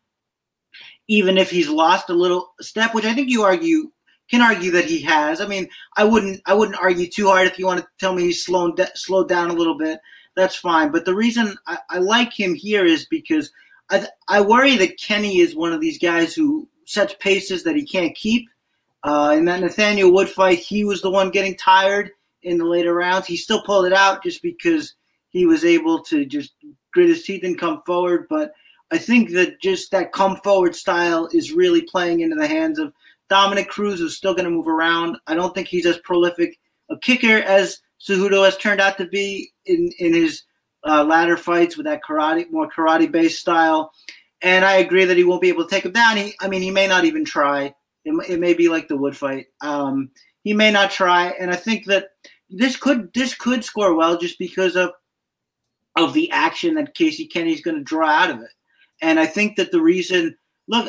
even if he's lost a little step, which I think you can argue that he has. I mean, I wouldn't argue too hard if you want to tell me he's slowed down a little bit. That's fine. But the reason I like him here is because I worry that Kenny is one of these guys who sets paces that he can't keep. In that Nathaniel Wood fight, he was the one getting tired in the later rounds. He still pulled it out just because he was able to just grit his teeth and come forward. But I think that just that come forward style is really playing into the hands of Dominic Cruz, who's still going to move around. I don't think he's as prolific a kicker as Cejudo has turned out to be in his latter fights with that more karate-based style. And I agree that he won't be able to take him down. He may not even try. It may be like the Wood fight. He may not try. And I think that this could score well just because of the action that Casey Kenny's going to draw out of it. And I think that the reason – look,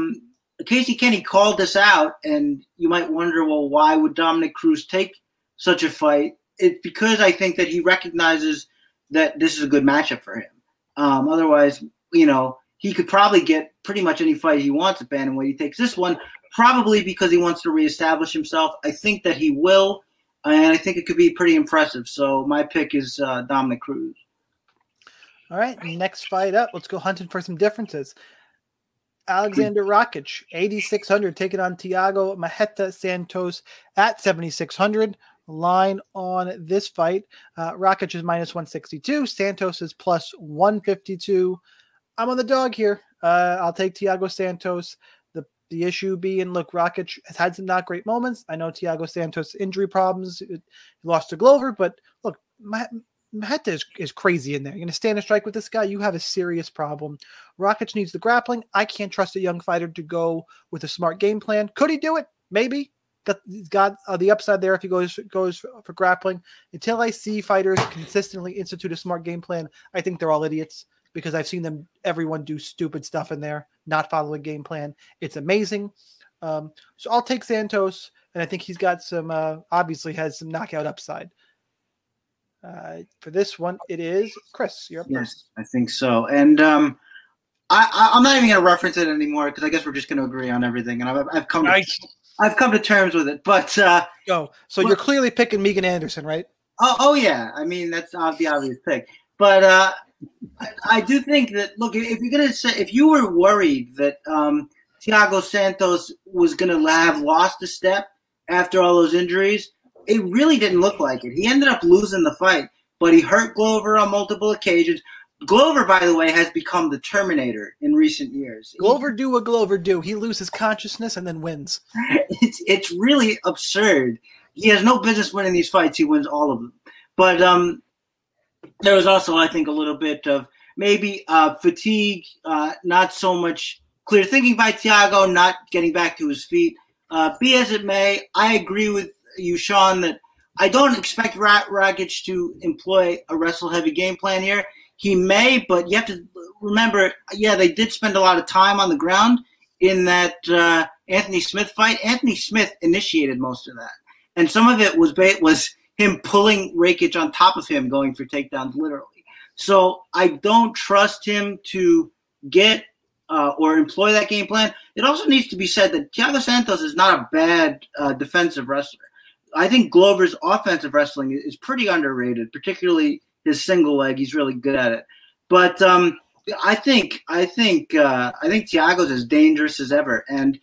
Casey Kenny called this out, and you might wonder, well, why would Dominic Cruz take such a fight? It's because I think that he recognizes that this is a good matchup for him. Otherwise, he could probably get pretty much any fight he wants at bantamweight. He takes this one probably because he wants to reestablish himself. I think that he will, and I think it could be pretty impressive. So my pick is Dominic Cruz. All right, next fight up. Let's go hunting for some differences. Alexander Rakic, 8,600, taking on Thiago Marreta Santos at 7,600. Line on this fight. Rakic is minus 162. Santos is plus 152. I'm on the dog here. I'll take Thiago Santos. The issue being, look, Rakic has had some not great moments. I know Thiago Santos injury problems. He lost to Glover, but look, Marreta is crazy in there. You're going to stand and strike with this guy, you have a serious problem. Rakic needs the grappling. I can't trust a young fighter to go with a smart game plan. Could he do it? Maybe. He's got the upside there if he goes for grappling. Until I see fighters consistently institute a smart game plan, I think they're all idiots because I've seen everyone do stupid stuff in there, not follow a game plan. It's amazing. So I'll take Santos, and I think he's got some, obviously has some knockout upside. For this one, it is Chris. You're up first. I think so. And I'm not even going to reference it anymore because I guess we're just going to agree on everything. And I've come to terms with it. But So you're clearly picking Megan Anderson, right? Oh yeah. I mean, that's the obvious pick. But I do think that, look, if you were worried that Thiago Santos was going to have lost a step after all those injuries, it really didn't look like it. He ended up losing the fight, but he hurt Glover on multiple occasions. Glover, by the way, has become the Terminator in recent years. Glover do what Glover do. He loses consciousness and then wins. It's really absurd. He has no business winning these fights. He wins all of them. But there was also, I think, a little bit of maybe fatigue, not so much clear thinking by Thiago, not getting back to his feet. Be as it may, I agree with you, Sean, that I don't expect Rakic to employ a wrestle-heavy game plan here. He may, but you have to remember, they did spend a lot of time on the ground in that Anthony Smith fight. Anthony Smith initiated most of that. And some of it was him pulling Rakic on top of him, going for takedowns, literally. So I don't trust him to get or employ that game plan. It also needs to be said that Thiago Santos is not a bad defensive wrestler. I think Glover's offensive wrestling is pretty underrated, particularly his single leg. He's really good at it. But I think Thiago's as dangerous as ever. And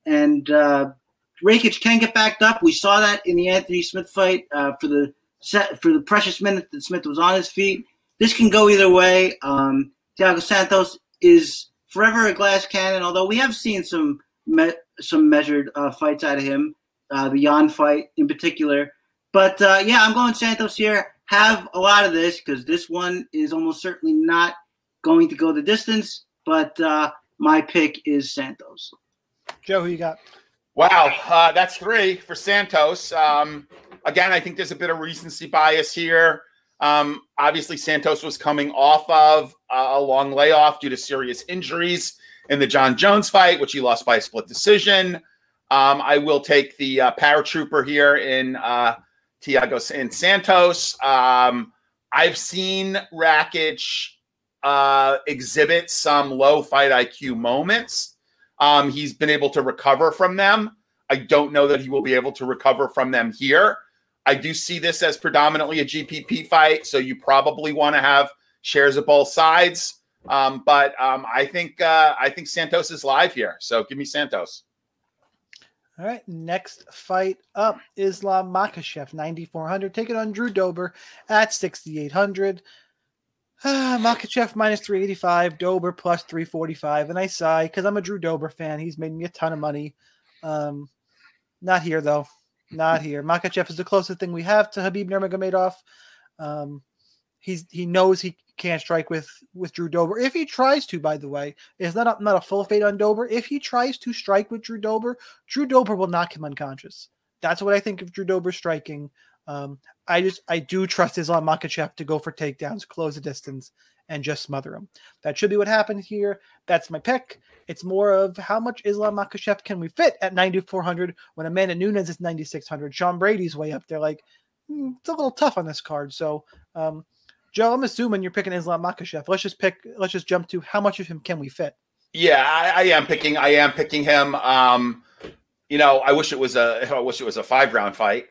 Rakic can get backed up. We saw that in the Anthony Smith fight for the precious minute that Smith was on his feet. This can go either way. Thiago Santos is forever a glass cannon, although we have seen some measured fights out of him. The Jan fight in particular. But, I'm going Santos here. Have a lot of this because this one is almost certainly not going to go the distance. But my pick is Santos. Joe, who you got? Wow, that's 3 for Santos. Again, I think there's a bit of recency bias here. Obviously, Santos was coming off of a long layoff due to serious injuries in the John Jones fight, which he lost by a split decision. I will take the paratrooper here in Thiago Santos. I've seen Rakic exhibit some low fight IQ moments. He's been able to recover from them. I don't know that he will be able to recover from them here. I do see this as predominantly a GPP fight, so you probably want to have shares of both sides. But I think Santos is live here, so give me Santos. All right, next fight up, Islam Makhachev, 9,400, taking on Drew Dober at 6,800. Makhachev minus 385, Dober plus 345, and I sigh because I'm a Drew Dober fan. He's made me a ton of money. Not here, though. Not here. Makhachev is the closest thing we have to Khabib Nurmagomedov. He knows he can't strike with Drew Dober. If he tries to, by the way, it's not a full fade on Dober. If he tries to strike with Drew Dober will knock him unconscious. That's what I think of Drew Dober striking. I do trust Islam Makhachev to go for takedowns, close the distance, and just smother him. That should be what happened here. That's my pick. It's more of how much Islam Makhachev can we fit at 9,400 when Amanda Nunes is 9,600. Sean Brady's way up there. Like, it's a little tough on this card. So, Joe, I'm assuming you're picking Islam Makhachev. Let's just jump to how much of him can we fit? Yeah, I am picking him. I wish it was a 5-round fight.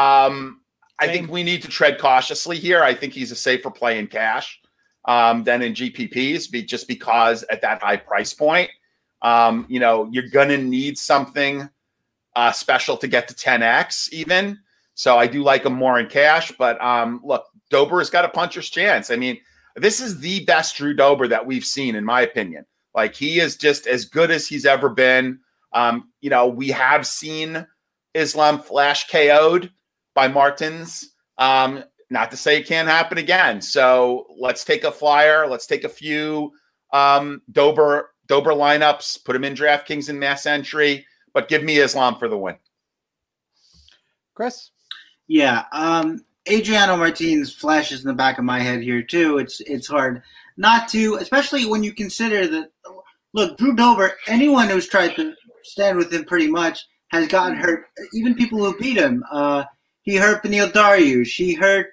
I think we need to tread cautiously here. I think he's a safer play in cash than in GPPs, just because at that high price point, you're going to need something special to get to 10x even. So I do like him more in cash. But look, Dober has got a puncher's chance. I mean, this is the best Drew Dober that we've seen, in my opinion. Like, he is just as good as he's ever been. We have seen Islam flash KO'd by Martins. Not to say it can't happen again. So let's take a flyer. Let's take a few Dober lineups, put him in DraftKings and mass entry, but give me Islam for the win. Chris? Yeah. Adriano Martins flashes in the back of my head here too. It's hard not to, especially when you consider that, look, Drew Dober, anyone who's tried to stand with him pretty much has gotten hurt. Even people who beat him. He hurt Beneil Dariush. He hurt,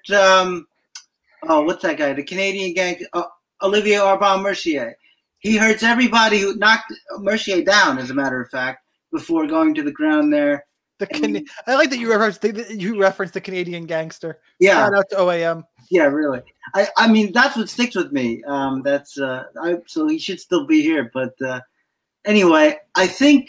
what's that guy? The Canadian gang, Olivier Aubin-Mercier. He hurts everybody who knocked Mercier down, as a matter of fact, before going to the ground there. I like that you referenced the Canadian gangster. Yeah. Shout out to OAM. Yeah, really. I mean, that's what sticks with me. So he should still be here. But anyway, I think,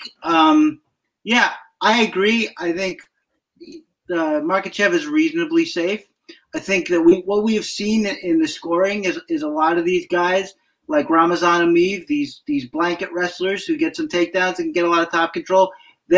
I agree. I think Makhachev is reasonably safe. I think that what we have seen in the scoring is a lot of these guys, like Ramazan Ameev, these blanket wrestlers who get some takedowns and get a lot of top control.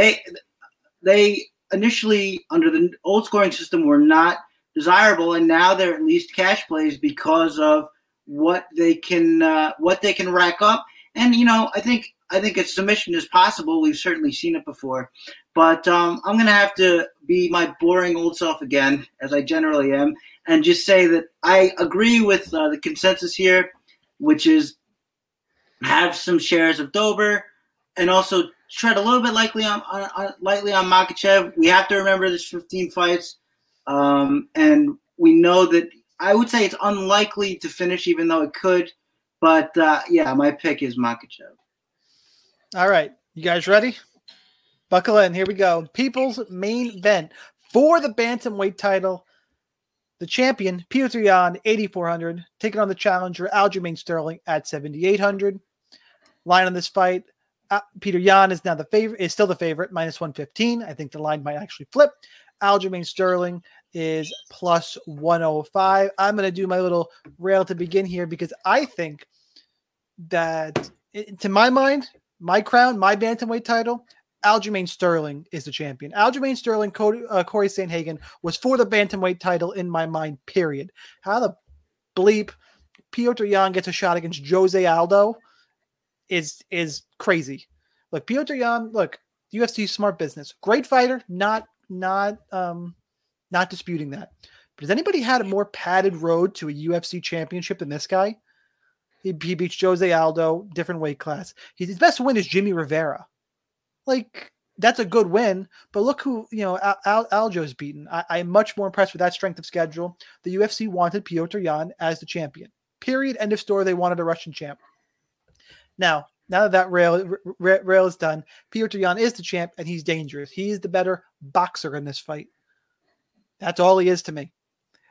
They initially, under the old scoring system, were not desirable, and now they're at least cash plays because of what they can rack up. And I think a submission is possible. We've certainly seen it before, but I'm going to have to be my boring old self again, as I generally am, and just say that I agree with the consensus here, which is have some shares of Dober and also tread a little bit lightly on Makhachev. We have to remember there's 15 fights, and we know that I would say it's unlikely to finish, even though it could. But my pick is Makhachev. All right, you guys ready? Buckle in. Here we go. People's main event for the bantamweight title. The champion, Petr Yan, 8,400, taking on the challenger, Aljamain Sterling, at 7,800. Line on this fight, Petr Yan is now still the favorite, minus 115. I think the line might actually flip. Aljamain Sterling is plus 105. I'm going to do my little rail to begin here because I think that, to my mind, my crown, my bantamweight title, Aljamain Sterling is the champion. Aljamain Sterling, Corey Sandhagen was for the bantamweight title in my mind, period. How the bleep Petr Yan gets a shot against Jose Aldo is crazy. Look, Petr Yan, UFC smart business. Great fighter, not disputing that. But has anybody had a more padded road to a UFC championship than this guy? He beats Jose Aldo, different weight class. His best win is Jimmy Rivera. Like, that's a good win, but look who, Aljo's beaten. I'm much more impressed with that strength of schedule. The UFC wanted Petr Yan as the champion. Period. End of story. They wanted a Russian champ. Now that rail is done, Petr Yan is the champ, and he's dangerous. He's the better boxer in this fight. That's all he is to me.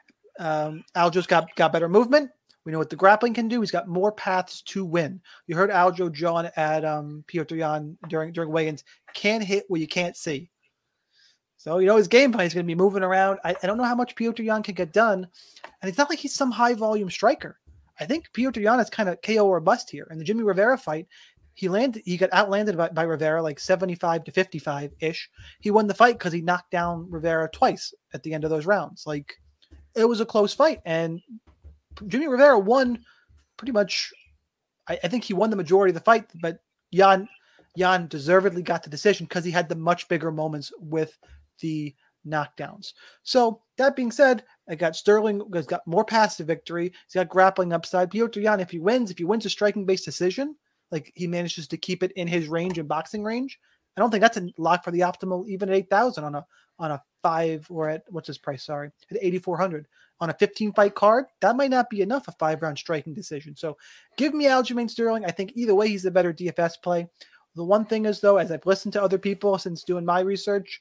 Aljo's got better movement. We know what the grappling can do. He's got more paths to win. You heard Aljo John at Petr Yan during weigh-ins. Can't hit where you can't see. So, his game plan is going to be moving around. I don't know how much Petr Yan can get done. And it's not like he's some high-volume striker. I think Petr Yan is kind of KO or bust here. In the Jimmy Rivera fight, he got outlanded by Rivera like 75 to 55-ish. He won the fight because he knocked down Rivera twice at the end of those rounds. Like, it was a close fight. And Jimmy Rivera won pretty much. I think he won the majority of the fight, but Yan deservedly got the decision because he had the much bigger moments with the knockdowns. So that being said, I got Sterling has got more paths to victory. He's got grappling upside. Petr Yan, if he wins a striking-based decision, like he manages to keep it in his range and boxing range, I don't think that's a lock for the optimal even at 8,000 on a 5 or at what's his price? Sorry, at 8,400 on a 15-fight card. That might not be enough, a 5-round striking decision. So give me Aljamain Sterling. I think either way he's a better DFS play. The one thing is though, as I've listened to other people since doing my research,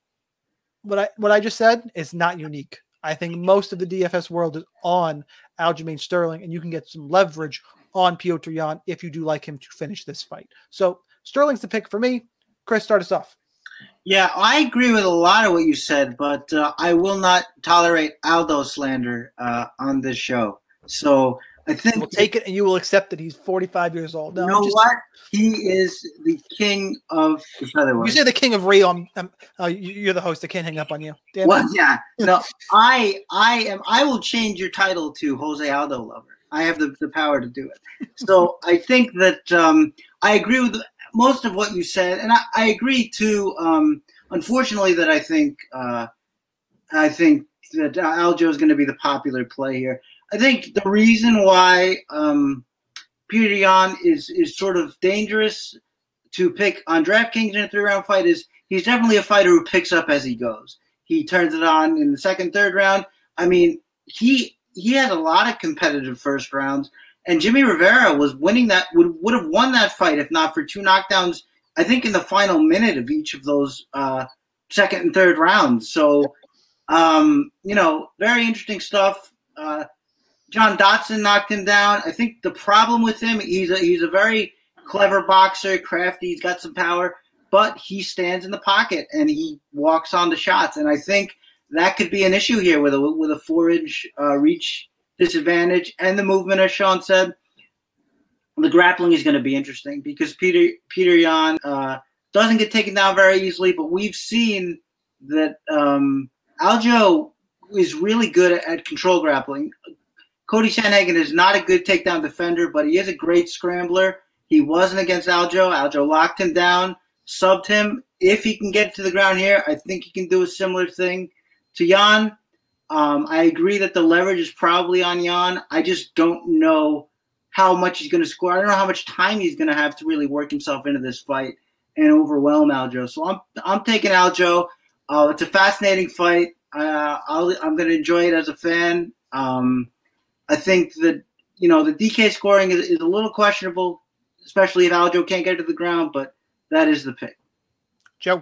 what I just said is not unique. I think most of the DFS world is on Aljamain Sterling, and you can get some leverage on Petr Yan if you do like him to finish this fight. So Sterling's the pick for me. Chris, start us off. Yeah, I agree with a lot of what you said, but I will not tolerate Aldo slander on this show. So I think we'll take it, and you will accept that he's 45 years old. No, you know what? He is the king of the featherweight. You say the king of Rio. You're the host. I can't hang up on you. Damn well, yeah. No, I will change your title to Jose Aldo lover. I have the power to do it. So I think that I agree with most of what you said, and I agree too. Unfortunately, that I think that Aljo is going to be the popular play here. I think the reason why Petr Yan is sort of dangerous to pick on DraftKings in a 3-round fight is he's definitely a fighter who picks up as he goes. He turns it on in the second, third round. I mean, he had a lot of competitive first rounds, and Jimmy Rivera was winning that would have won that fight if not for 2 knockdowns, I think, in the final minute of each of those second and third rounds. So, very interesting stuff. John Dodson knocked him down. I think the problem with him, he's a very clever boxer, crafty, he's got some power, but he stands in the pocket and he walks on the shots. And I think that could be an issue here with a 4-inch reach disadvantage and the movement, as Sean said. The grappling is going to be interesting because Petr Yan doesn't get taken down very easily, but we've seen that Aljo is really good at control grappling. Cody Sandhagen is not a good takedown defender, but he is a great scrambler. He wasn't against Aljo. Aljo locked him down, subbed him. If he can get to the ground here, I think he can do a similar thing to Yan. I agree that the leverage is probably on Yan. I just don't know how much he's going to score. I don't know how much time he's going to have to really work himself into this fight and overwhelm Aljo. So I'm taking Aljo. It's a fascinating fight. I'm going to enjoy it as a fan. I think that, the DK scoring is a little questionable, especially if Aljo can't get to the ground, but that is the pick. Joe?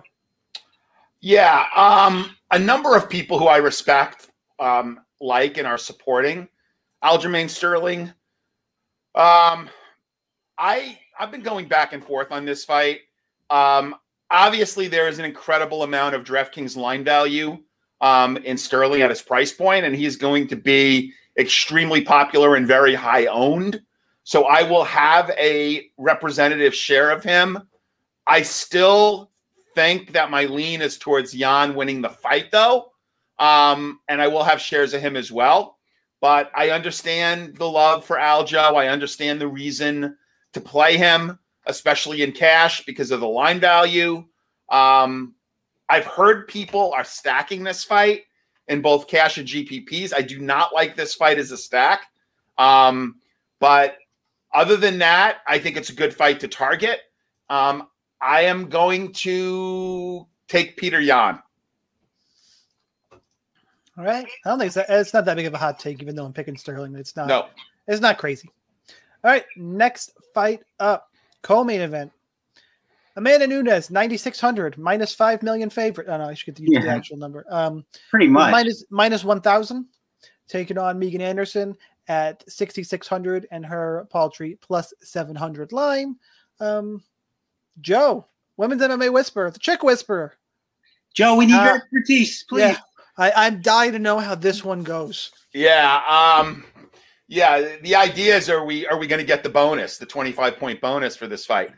Yeah, a number of people who I respect, like and are supporting Aljamain Sterling. I've been going back and forth on this fight. Obviously, there is an incredible amount of DraftKings line value in Sterling at his price point, and he's going to be extremely popular and very high owned. So I will have a representative share of him. I still think that my lean is towards Yan winning the fight, though. And I will have shares of him as well. But I understand the love for Aljo. I understand the reason to play him, especially in cash because of the line value. I've heard people are stacking this fight in both cash and GPPs. I do not like this fight as a stack. But other than that, I think it's a good fight to target. I am going to take Peter Yan. All right. I don't think it's not that big of a hot take, even though I'm picking Sterling. It's not. No. It's not crazy. All right. Next fight up. Co-main event. Amanda Nunes, 9,600, minus 5 million favorite. Oh, no, I should get to use the actual number. Pretty much. Minus 1,000. Taking on Megan Anderson at 6,600 and her paltry plus 700 line. Joe, Women's MMA Whisperer, the Chick Whisperer. Joe, we need your expertise, please. Yeah, I'm dying to know how this one goes. Yeah. The idea is, are we going to get the bonus, the 25-point bonus for this fight?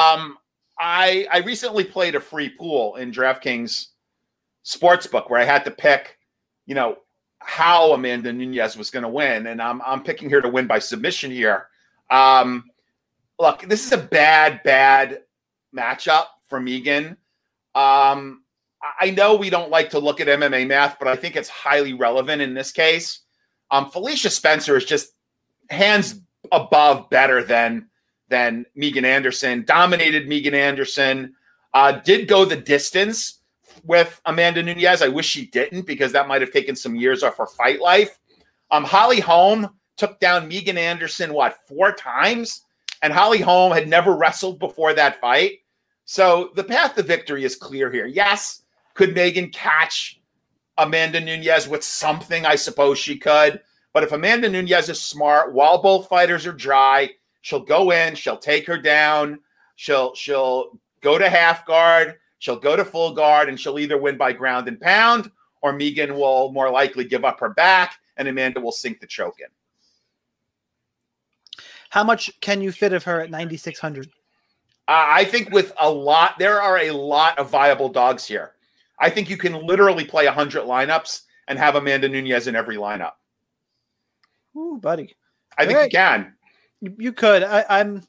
I recently played a free pool in DraftKings Sportsbook where I had to pick, how Amanda Nunes was going to win, and I'm picking her to win by submission here. Look, this is a bad matchup for Megan. I know we don't like to look at MMA math, but I think it's highly relevant in this case. Felicia Spencer is just hands above better than Megan Anderson. Dominated Megan Anderson. Did go the distance with Amanda Nunes. I wish she didn't, because that might have taken some years off her fight life. Holly Holm took down Megan Anderson, 4 times? And Holly Holm had never wrestled before that fight. So the path to victory is clear here. Yes, could Megan catch Amanda Nunes with something? I suppose she could. But if Amanda Nunes is smart, while both fighters are dry, she'll go in, she'll take her down, she'll go to half guard, she'll go to full guard, and she'll either win by ground and pound, or Megan will more likely give up her back, and Amanda will sink the choke in. How much can you fit of her at 9,600? I think there are a lot of viable dogs here. I think you can literally play 100 lineups and have Amanda Nunes in every lineup. Ooh, buddy. I think you can. You could. I'm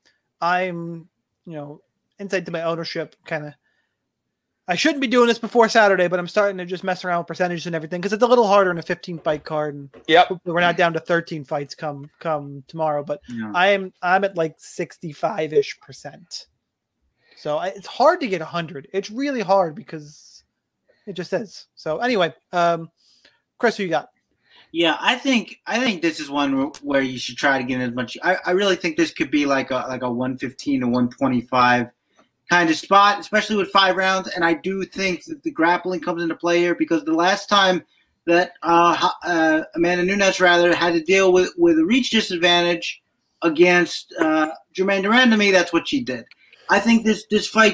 insight to my ownership kind of. I shouldn't be doing this before Saturday, but I'm starting to just mess around with percentages and everything because it's a little harder in a 15-fight card. And we're not down to 13 fights come tomorrow, but yeah. I'm at like 65-ish%. So it's hard to get 100. It's really hard because it just is. So anyway, Chris, who you got? Yeah, I think this is one where you should try to get as much. I really think this could be like a 115 to 125 kind of spot, especially with 5 rounds. And I do think that the grappling comes into play here because the last time that Amanda Nunes had to deal with a reach disadvantage against Germaine de Randamie, that's what she did. I think this fight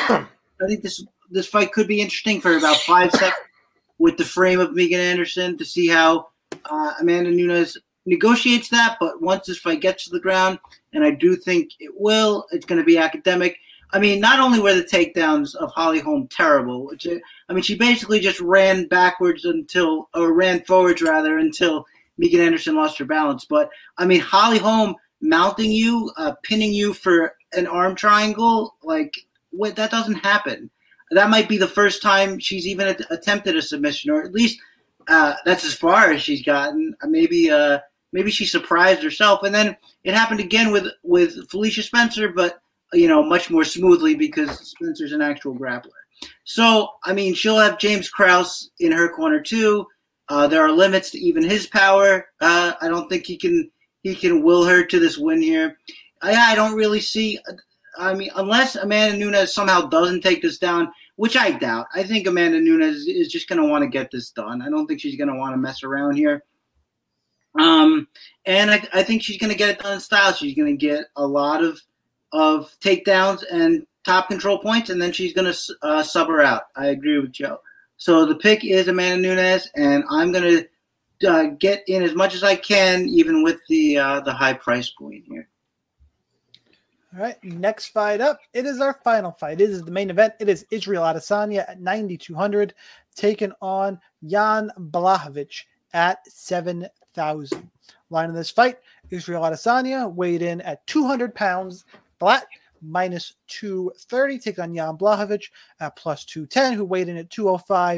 could be interesting for about 5 seconds with the frame of Megan Anderson to see how Amanda Nunes negotiates that. But once this fight gets to the ground, and I do think it will, it's going to be academic. I mean, not only were the takedowns of Holly Holm terrible, she basically just ran forwards until Megan Anderson lost her balance. But I mean, Holly Holm mounting you, pinning you for an arm triangle, that doesn't happen. That might be the first time she's even attempted a submission, or at least that's as far as she's gotten. Maybe she surprised herself, and then it happened again with Felicia Spencer, but much more smoothly because Spencer's an actual grappler. So I mean, she'll have James Krause in her corner too. There are limits to even his power. I don't think he can will her to this win here. I don't really see. I mean, unless Amanda Nunes somehow doesn't take this down, which I doubt. I think Amanda Nunes is just going to want to get this done. I don't think she's going to want to mess around here. And I think she's going to get it done in style. She's going to get a lot of takedowns and top control points, and then she's going to sub her out. I agree with Joe. So the pick is Amanda Nunes, and I'm going to get in as much as I can, even with the high price point here. All right, next fight up. It is our final fight. It is the main event. It is Israel Adesanya at 9,200, taking on Jan Blachowicz at 7,000. Line of this fight, Israel Adesanya weighed in at 200 pounds flat, minus 230, take on Jan Blachowicz at plus 210, who weighed in at 205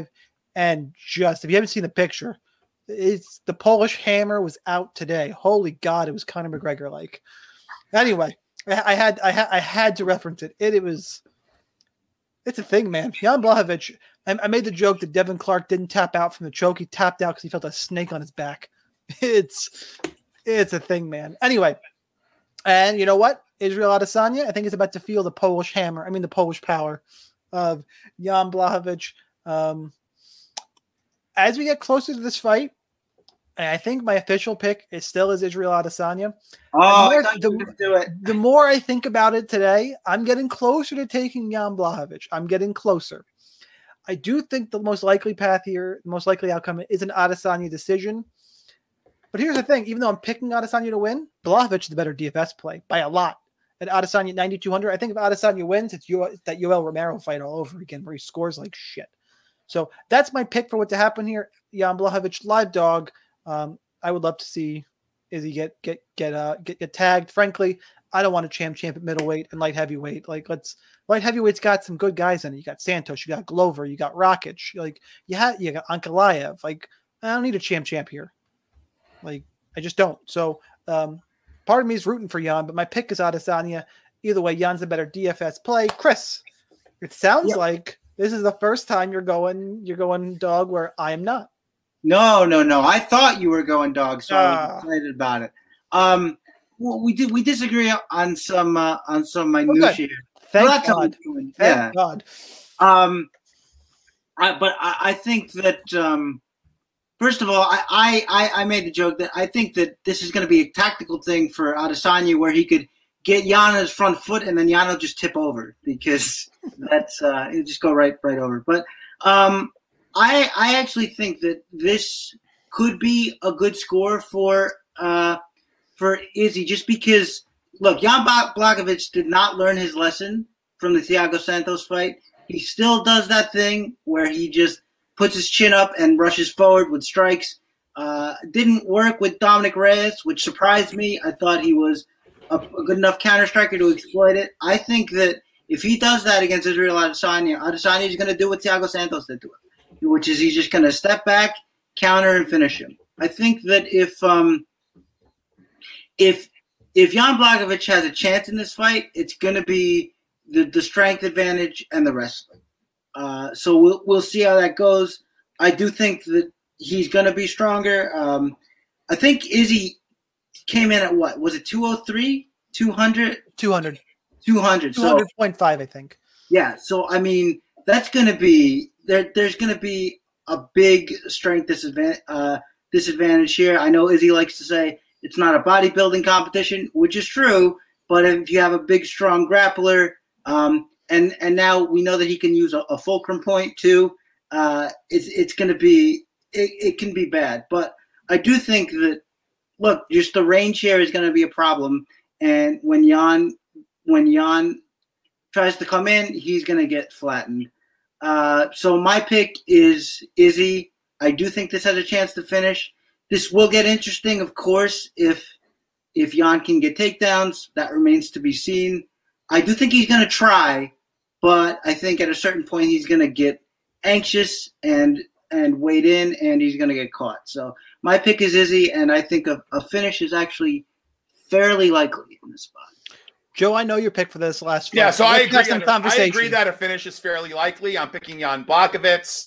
and just if you haven't seen the picture, it's the Polish Hammer was out today. Holy God, it was Conor McGregor like. Anyway, I had to reference it. It's a thing, man. Jan Blachowicz. I made the joke that Devin Clark didn't tap out from the choke. He tapped out because he felt a snake on his back. It's a thing, man. Anyway, and you know what? Israel Adesanya, I think, is about to feel the Polish hammer. I mean, the Polish power of Jan Blachowicz. As we get closer to this fight, and I think my official pick is still Israel Adesanya. The more I think about it today, I'm getting closer to taking Jan Blachowicz. I'm getting closer. I do think the most likely path here, the most likely outcome is an Adesanya decision. But here's the thing. Even though I'm picking Adesanya to win, Blachowicz is the better DFS play by a lot. At Adesanya 9,200, I think if Adesanya wins, it's that Yoel Romero fight all over again where he scores like shit. So that's my pick for what to happen here. Jan Blachowicz, live dog. I would love to see Izzy get tagged. Frankly, I don't want a champ at middleweight and light heavyweight. Light heavyweight's got some good guys in it. You got Santos, you got Glover, you got Rakic, you got Ankalaev. I don't need a champ here. I just don't. So part of me is rooting for Jan, but my pick is Adesanya. Either way, Jan's a better DFS play. Chris, it sounds like this is the first time you're going dog where I am not. No. I thought you were going dog, so I was excited about it. Well, we disagree on some minutiae. Thank God. Thank God. I think that first of all, I made the joke that I think that this is going to be a tactical thing for Adesanya where he could get Jan on his front foot and then Jan will just tip over because that's it'll just go right over. But I actually think that this could be a good score for Izzy just because look, Jan Blachowicz did not learn his lesson from the Thiago Santos fight. He still does that thing where he just puts his chin up and rushes forward with strikes. Didn't work with Dominic Reyes, which surprised me. I thought he was a good enough counter striker to exploit it. I think that if he does that against Israel Adesanya is going to do what Thiago Santos did to him, which is he's just going to step back, counter, and finish him. I think that if Jan Blachowicz has a chance in this fight, it's going to be the strength advantage and the wrestling. So we'll see how that goes. I do think that he's going to be stronger. I think Izzy came in at what? Was it 203? 200? 200. 200. 200.5, I think. Yeah. So, I mean, that's going to be there's going to be a big strength disadvantage here. I know Izzy likes to say it's not a bodybuilding competition, which is true. But if you have a big, strong grappler, and now we know that he can use a fulcrum point too, it's going to be it can be bad. But I do think that just the range here is going to be a problem. And when Jan tries to come in, he's going to get flattened. So my pick is Izzy. I do think this has a chance to finish. This will get interesting, of course, if Jan can get takedowns. That remains to be seen. I do think he's going to try, but I think at a certain point he's going to get anxious and wade in, and he's going to get caught. So my pick is Izzy, and I think a finish is actually fairly likely in this spot. Joe, I know your pick for this last fight. Yeah, so I agree that a finish is fairly likely. I'm picking Jan Blachowicz.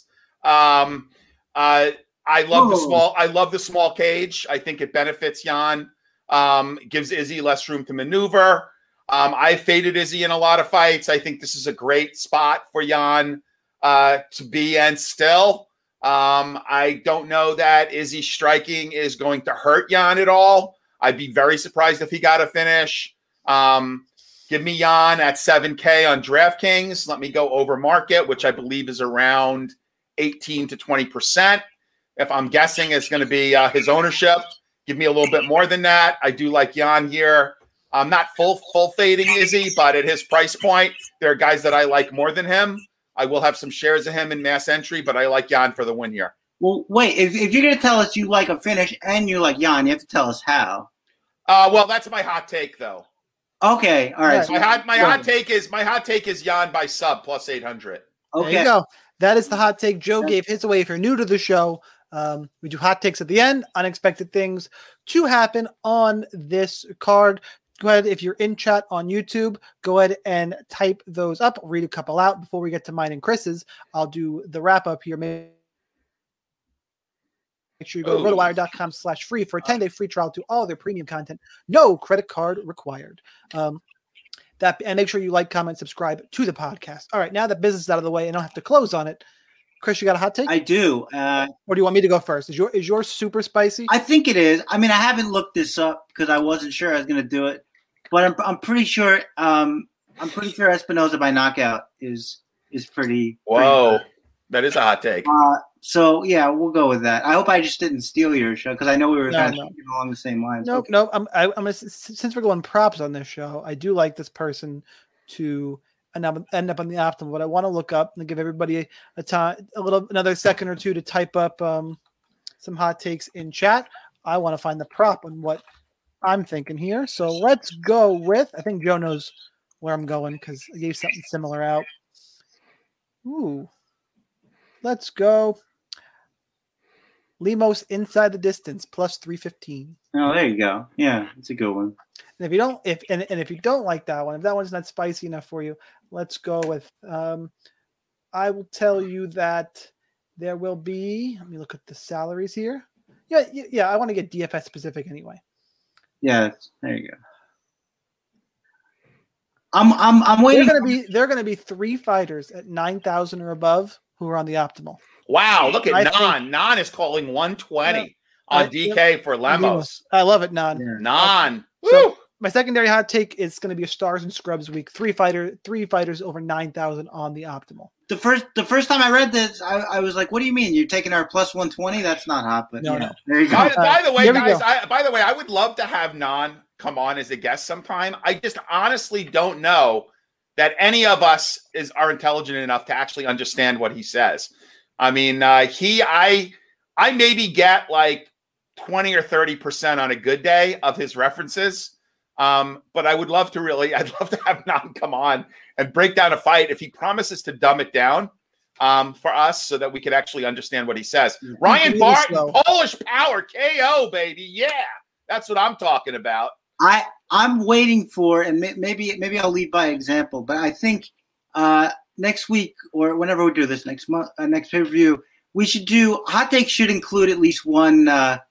I love the small cage. I think it benefits Jan. Gives Izzy less room to maneuver. I faded Izzy in a lot of fights. I think this is a great spot for Jan to be in still. I don't know that Izzy's striking is going to hurt Jan at all. I'd be very surprised if he got a finish. Give me Jan at 7K on DraftKings. Let me go over market, which I believe is around 18 to 20%. If I'm guessing it's going to be his ownership, give me a little bit more than that. I do like Jan here. I'm not full fading Izzy, but at his price point, there are guys that I like more than him. I will have some shares of him in mass entry, but I like Jan for the win here. Well, wait, if you're going to tell us you like a finish and you like Jan, you have to tell us how. Well, that's my hot take, though. Okay, all right. My hot take is Jan by sub plus 800. Okay. There you go. that is the hot take. Joe gave his away. If you're new to the show, we do hot takes at the end, unexpected things to happen on this card. Go ahead, if you're in chat on YouTube, go ahead and type those up. I'll read a couple out before we get to mine and Chris's. I'll do the wrap up here. Make sure you go to rotowire.com/free for a 10-day free trial to all their premium content. No credit card required. And make sure you like, comment, subscribe to the podcast. All right, now that business is out of the way and I don't have to close on it. Chris, you got a hot take? I do. Or do you want me to go first? Is yours super spicy? I think it is. I mean, I haven't looked this up because I wasn't sure I was going to do it, but I'm pretty sure. I'm pretty sure Espinoza by knockout is pretty. Whoa, that is a hot take. So yeah, we'll go with that. I hope I just didn't steal your show because I know we were kind of along the same lines. Nope, okay. nope. Since we're going props on this show, I do like this person to end up on the optimal, but I want to look up and give everybody another second or two to type up some hot takes in chat. I want to find the prop on what I'm thinking here. So let's go with, I think Joe knows where I'm going because I gave something similar out. Ooh, let's go. Lemos inside the distance plus 315. Oh, there you go. Yeah, it's a good one. And if you don't like that one, if that one's not spicy enough for you, let's go with. I will tell you that there will be. Let me look at the salaries here. Yeah. I want to get DFS specific anyway. Yeah, there you go. I'm waiting. There are going to be 3 fighters at 9,000 or above who are on the optimal. Wow, look at Nan. Nan is calling 120 on DK for Lemos. I love it, Nan. Yeah. Nan. So my secondary hot take is going to be a Stars and Scrubs week. 3 fighters over 9,000 on the optimal. The first time I read this, I was like, "What do you mean? You're taking our plus 120? That's not hot." But no. There you go. By the way, guys, I would love to have Nan come on as a guest sometime. I just honestly don't know that any of us are intelligent enough to actually understand what he says. I mean, I maybe get like 20 or 30% on a good day of his references. But I'd love to have Nan come on and break down a fight if he promises to dumb it down for us so that we could actually understand what he says. Ryan Barton, Polish Power, KO, baby. Yeah, that's what I'm talking about. I'm waiting for, and maybe I'll lead by example, but I think next week or whenever we do this next month, next pay-per-view, we should do hot takes. Should include at least one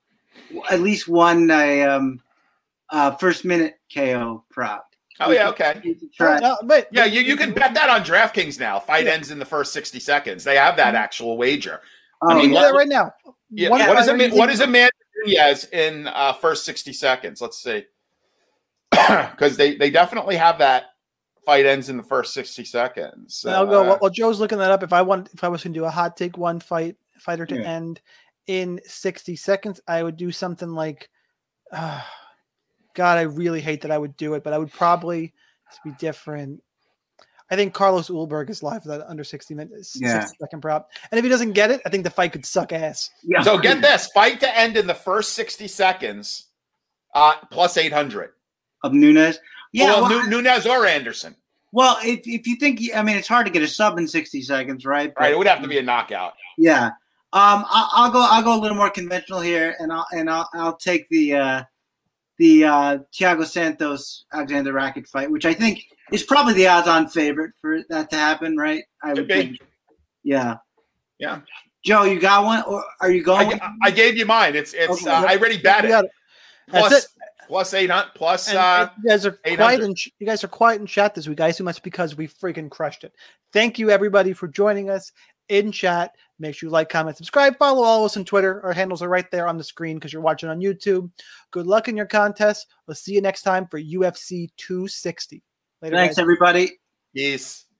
first minute KO prop. Oh yeah, okay. You can bet that on DraftKings now. Fight ends in the first 60 seconds. They have that actual wager. I mean, do that right now. Yeah. What is Amanda Nunez in first 60 seconds? Let's see. Because they definitely have that. Fight ends in the first 60 seconds. I'll go. While Joe's looking that up, if I was going to do a hot take one fighter to end in 60 seconds, I would do something like, God, I really hate that I would do it, but I would probably be different. I think Carlos Ulberg is live for that under 60 minutes, 60-second prop. And if he doesn't get it, I think the fight could suck ass. Yeah. So get this, fight to end in the first 60 seconds, plus 800. Of Nunez? Yeah. Well, Nunez or Anderson. Well, if you think, I mean, it's hard to get a sub in 60 seconds, right? Right. It would have to be a knockout. Yeah. I'll go a little more conventional here, and I'll take the Thiago Santos Alexander Rakic fight, which I think is probably the odds-on favorite for that to happen, right? I would think. Yeah. Yeah. Joe, you got one, or are you going? I gave you mine. It's okay. I already bet it. That's it. Plus 800. Plus you guys are quiet you guys are quiet in chat this week. I assume that's because we freaking crushed it. Thank you everybody for joining us in chat. Make sure you like, comment, subscribe, follow all of us on Twitter. Our handles are right there on the screen because you're watching on YouTube. Good luck in your contest. We'll see you next time for UFC 260. Later, Thanks, guys. everybody. Peace.